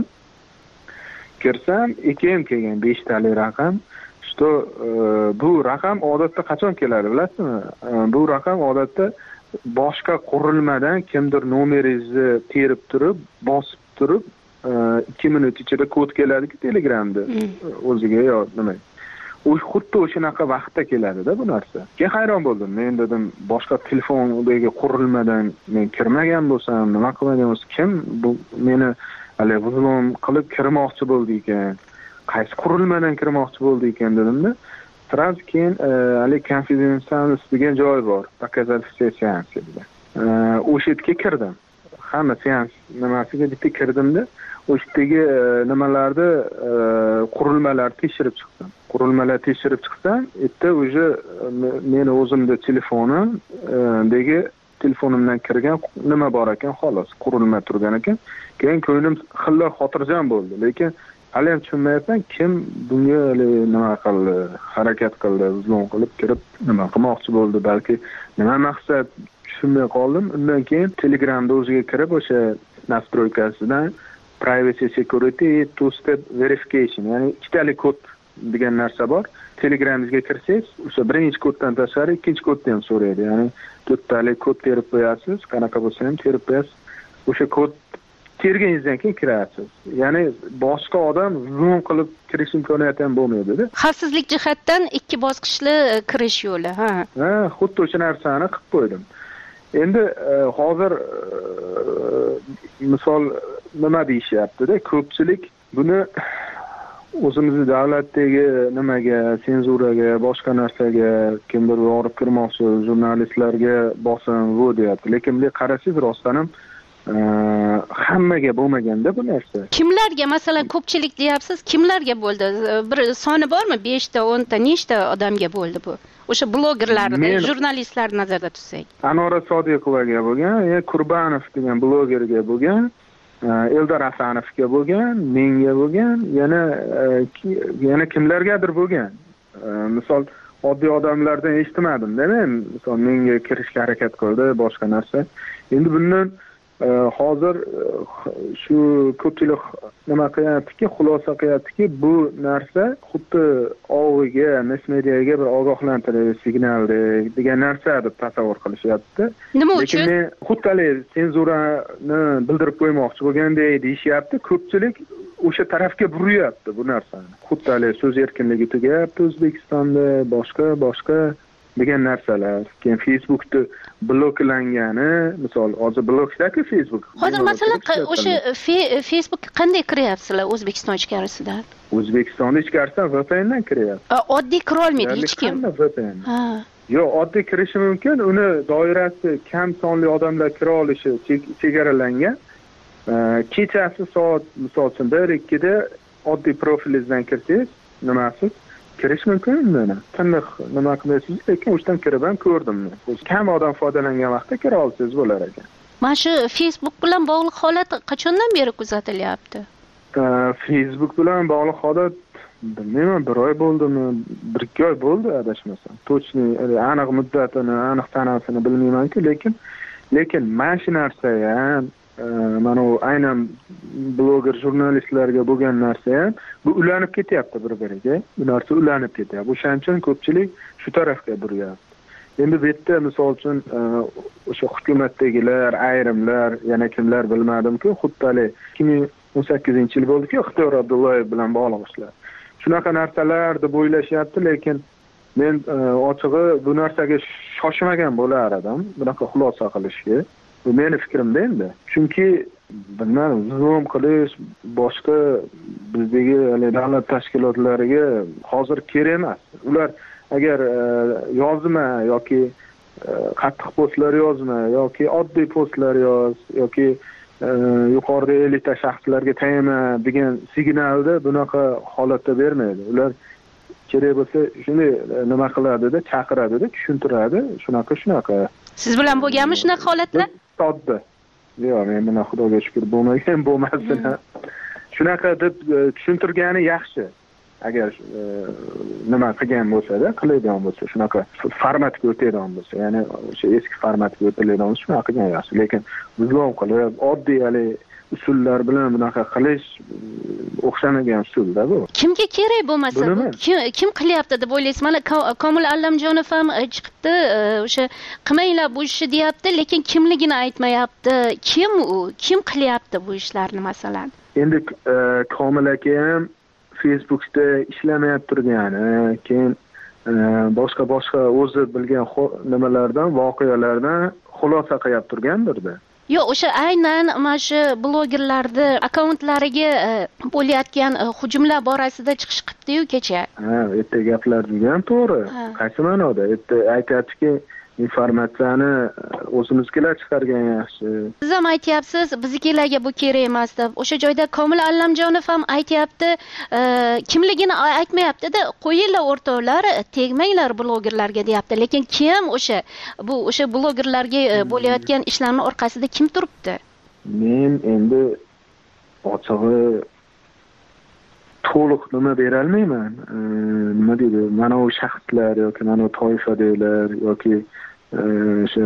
Kirsam, EKM kelgan 5 tali raqam. Что bu raqam odatda qachon keladi, bilasizmi? Bu raqam odatda boshqa qurilmadan kimdir nomeringizni terib turib, bosib turib, 2 minut ichida kod keladi-ku Telegramda. O'ziga yo nima. Xuddi o'shanaqa vaqtda keladi-da bu narsa. Keyin hayron bo'ldim. Men dedim, boshqa telefondagi qurilmadan men kirmagan bo'lsam, nima qilmagan bo'lsam, kim bu meni hali vuzlom qilib kirmoqchi bo'ldi ekan? Qaysi qurilmadan kirmoqchi bo'ldi ekan dedim-da. Siraj keyin hali confidentiality degan joy bor. Показать все seanсы degan. O'sha yerga kirdim. Hamma seans nimasiga bitta kirdim-da, o'shdagi nimalarda qurilmalar tekshirib chiqdim. Qurilmalar tekshirib chiqsam, yerda o'sha meni o'zimda telefonimdagi telefonimdan kirgan nima bor ekan, xolos qurilma turgan ekan. Keyin ko'nglim xilla xotirjam bo'ldi, lekin hali ham tushunmayapman kim bunga nima qildi, harakat qildi, uzlon qilib kirib nima qilmoqchi bo'ldi, balki nima maqsad tushunmay qoldim. Undan keyin Telegramda o'ziga kirib o'sha nastroykasidan privacy security two step verification, ya'ni ikkitali kod degan narsa bor. Telegramingizga kirsangiz, o'sha birinchi koddan tashqari ikkinchi kodni ham so'raydi. Ya'ni 4 tali kod terib qo'yasiz, qanaqa bo'lsa ham terib qo'yasiz. O'sha kod terganingizdan keyin kirasiz. Ya'ni boshqa odam zoom qilib kirish imkoniyati ham bo'lmaydi-da. Xavfsizlik jihatdan 2 bosqichli kirish yo'li, ha. Xuddi o'sha narsani qilib qo'ydim. Endi hozir misol nima deyishyapti-da, ko'pchilik buni o'zimizni davlatdagi nimaga, senzuraga, boshqa narsaga kimdir borib kirmoqchi, jurnalistlarga bosim bu deyapti. Lekin bunday qarasangiz rostdan ham hammaga bo'lmaganda bu narsa. Kimlarga, masalan, ko'pchilik deyapsiz, kimlarga bo'ldi? Bir soni bormi? 5 ta, 10 ta, nechta odamga bo'ldi bu? O'sha blogerlarni, jurnalistlarni nazarda tutsak. Anora Sodiqovaga bo'lgan, Qurbanov degan blogerga bo'lgan, Eldor Asanovga bo'lgan, menga bo'lgan, yana kimlargadir bo'lgan. Misol oddiy odamlardan eshitmadim-da men. Misol menga kirishga harakat qildi, boshqa narsa. Endi bundan hozir shu ko'pchilik nima qilyaptiki, xulosa qilyaptiki, bu narsa xuddi ovga, mass mediaga bir ogohlantirish signali degan narsa deb tasavvur qilishyapti. Nima uchun? Lekin xuddi senzurani bildirib qo'ymoqchi bo'lgandek deyishyapti. Ko'pchilik o'sha tarafga buryapti bu narsani. Xuddi so'z erkinligi tugayapti O'zbekistonda, boshqa degan narsalar. Keyin Facebookda bloklangani, misol hozir blokda-ku Facebook. Hozir masalan o'sha Facebook qanday kiryapsizlar O'zbekiston ichkarisidan? O'zbekistonda ichkarisidan VPN dan kiryapti. Oddiy kira olmaydi hech kim. VPN. Yo'q, oddiy kirishi mumkin. Uni doirasi kam sonli odamlar kira olishi chegaralangan. Kechasi soat misol uchun 1-2 da oddiy profilingizdan kirsangiz, nimasiz kirish mumkin mana. Qanday nima qilasiz? Lekin o'shdan kirib ham ko'rdim. Kam odam foydalangan vaqtda kira olsangiz bo'lar ekan. Mana shu Facebook bilan bog'liq holat qachondan beri kuzatilyapti? Facebook bilan bog'liq holat bilmayman, 1 oy bo'ldimi, 1-2 oy bo'ldi adashmasam. Точный aniq muddatini, aniq sanasini bilmayman-ku, lekin mana shu narsa ham mana u aynan bloger jurnalistlarga bo'lgan narsa ham bu ulanib ketyapti bir-biriga. Bu narsa ulanib ketyapti. O'shaning uchun ko'pchilik shu tarafga buryapti. Endi bu yerda misol uchun o'sha hukumatdagilar, ayrimlar, yana kimlar bilmadim-ku, xuddi 2018-yil bo'ldi-ku, Ixtiyor Abdullayev bilan bog'liq ishlar. Shunaqa narsalar deb o'ylashyapti, lekin men ochig'i bu narsaga shoshmagan bo'lar edim, bunaqa xulosa qilishga. Bu meni fikrimda endi. Chunki bilmadim, zoom qilish boshqa bizdagi davlat tashkilotlariga hozir kerak emas. Ular agar yozma yoki qattiq postlar yozma yoki oddiy postlar yoki yuqorida elita shaxslarga tegma degan signalni bunaqa holatda bermaydi. Ular kerak bo'lsa shuni nima qiladi-da, chaqiradi-da, tushuntiradi, shunaqa. Siz bilan bo'lganmi shunaqa holatlar? Sodda. Yo'q, men buni xudoga shukr bo'lmasin. Shunaqa deb tushuntirgani yaxshi. Agar nima qilgan bo'lsa-da, qiladigan bo'lsa, shunaqa formatga o'tadigan bo'lsa, ya'ni o'sha eski formatga o'tadigan bo'lsa, shunaqa qilgan yaxshi. Lekin bizlom qilib, oddiy usullar bilan bunaqa qilish o'xshamagan usulda bu. Kimga kerak bo'lmasa, kim qilyapti deb o'ylaysiz? Mana Komil Allamjonov ham chiqibdi, o'sha qilmanglar bu ishni deyapti, lekin kimligini aytmayapti. Kim u? Kim qilyapti bu ishlarni masalan? Endi Komil aka ham Facebookda ishlamayapti turgani, keyin boshqa o'zi bilgan nimalardan, voqealardan xulosa qilib turgandir-da. Yo'q, o'sha aynan mana shu blogerlarni akkauntlariga bo'layotgan hujumlar borasida chiqish qilibdi-yu kecha. Erta gaplar degan to'g'ri. Qaysi ma'noda? Erta aytayaptiki, informatsiyani o'zimizkilar chiqargan yaxshi. Siz ham aytyapsiz, biznikilarga bu kerak emas deb. O'sha joyda Komil Allamjonov ham aytyapti, kimligini aytmayapti-da, qo'yinglar o'rtoqlar, tegmanglar blogerlarga deyapti. Lekin kim o'sha blogerlarga bo'layotgan ishlarning orqasida kim turibdi? Men endi ochig'i to'liq nima bera olmayman. Nima deydi? Mana u shaxslar yoki mana u toifadagilar yoki o'sha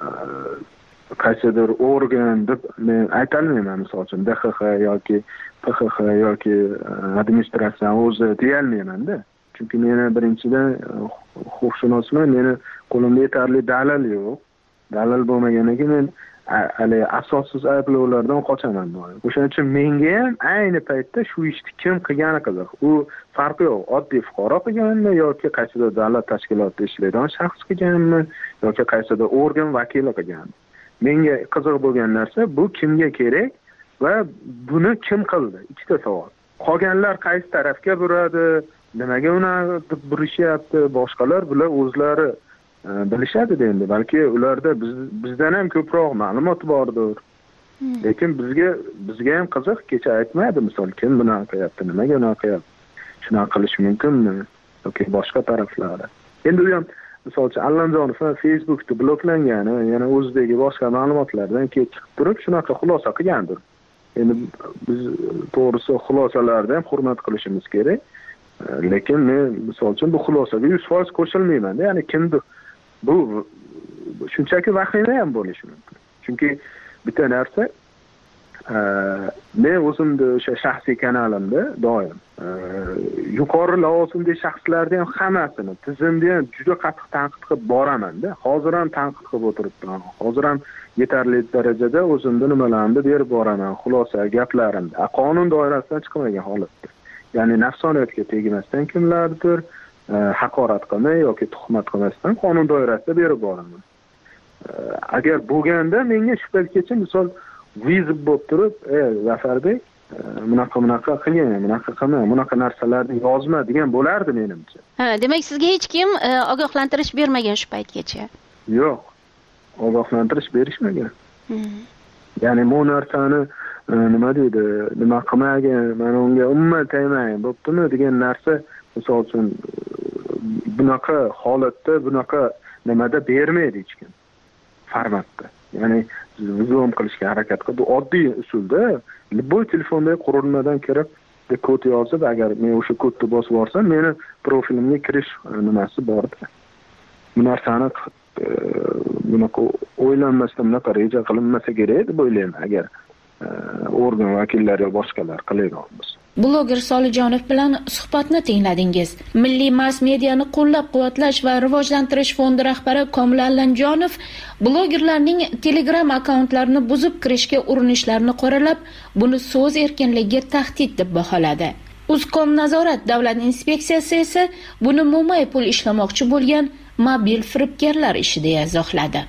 qaysidir organ deb men ayta olmayman. Misol uchun DXX yoki PXX yoki administratsiya o'zi deya olmayman-da. Chunki meni birinchidan huquqshunosman, meni qo'limda yetarli dalil yo'q. Dalil bo'lmaganiga men asossiz ayblovlardan qochaman. O'shaning uchun menga ham ayni paytda shu ishni kim qilgani qiziq. U farqi yo'q. Oddiy fuqaro qilganmi yoki qaysidir davlat tashkilotida ishlaydigan shaxs qilganmi yoki qaysidir organ vakili qilganmi. Menga qiziq bo'lgan narsa bu kimga kerak va buni kim qildi? Ikkita savol. Qolganlar qaysi tarafga buradi? Nimaga uni burishyapti? Boshqalar bular o'zlari bilishadi endi. Balki ularda bizdan ham ko'proq ma'lumot bordir. lekin bizga ham qiziq, kecha aytmaydi misol kim bunaqa qilyapti, nimaga unaqa qilyapti, shunaqa qilish mumkinmi yoki boshqa taraflari. Endi u ham misol uchun Allamjonov Facebookda bloklangani, yana o'zidagi boshqa ma'lumotlardan keyin chiqib turib shunaqa xulosa qilgandir. Endi biz to'g'risi xulosalarni ham hurmat qilishimiz kerak. Lekin men misol uchun bu xulosaga 100% qo'shilmayman. Ya'ni kimdir bu shunchaki vahima ham bo'lishi mumkin. Chunki bitta narsa men o'zimda o'sha shaxsiy kanalimda doim yuqori lavozimli shaxslarni ham hammasini tizimda ham juda qattiq tanqid qilib boraman-da. Hozir ham tanqid qilib o'tiribman. Hozir ham yetarli darajada o'zimda nimalarni berib boraman, xulosa gaplarimni. Qonun doirasidan chiqmagan holatda. Ya'ni nafsoniyatga tegmasdan kimlardir haqorat qilmay yoki tuhmat qilmasdan qonun doirasida berib boraman. Agar bo'lganda menga shubhaga misol vizib bo'lib turib, Zafarbek bunaqa qilgan, bunaqa qilma, bunaqa narsalarni yozma degan bo'lardi menimcha. Demak sizga hech kim ogohlantirish bermagan shu paytgacha? Yo'q. Ogohlantirish berishmagan. Ya'ni bu narsani nima deydi, nima qilmagan, mana unga umuman tegmagan bo'ptimi degan narsa misol uchun bunaqa holatda, bunaqa nimada bermaydi hech kim. Formatda. Ya'ni zoom qilishga harakat qildi. Bu oddiy usulda любой telefondagi qurilmadan kirib kod yozib, agar men o'sha kodni bosib olsam, meni profilimga kirish nimasi bor-da. Bu narsani bunaqa o'ylanmasdan bunaqa reja qilinmasa kerak deb o'ylayman, agar organ vakillari yo boshqalar qiladigan bo'lsa. Bloger Solijonov bilan suhbatni tingladingiz. Milliy mass mediani qo'llab-quvvatlash va rivojlantirish fondi rahbari Komil Allamjonov blogerlarning Telegram akkauntlarini buzib kirishga urinishlarini qoralab, buni so'z erkinligiga tahdid deb baholadi. Uzcom nazorat davlat inspeksiyasi esa buni mo'may pul ishlamoqchi bo'lgan mobil firibgarlar ishi deya izohladi.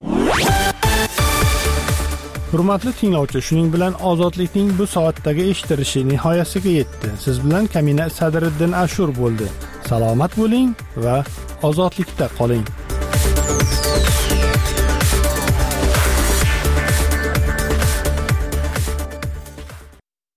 Hurmatli tinglovchi, shuning bilan ozodlikning bu soatdagi eshitilishi nihoyasiga yetdi. Siz bilan Kamina Sadriddin Ashur bo'ldi. Salomat bo'ling va ozodlikda qoling.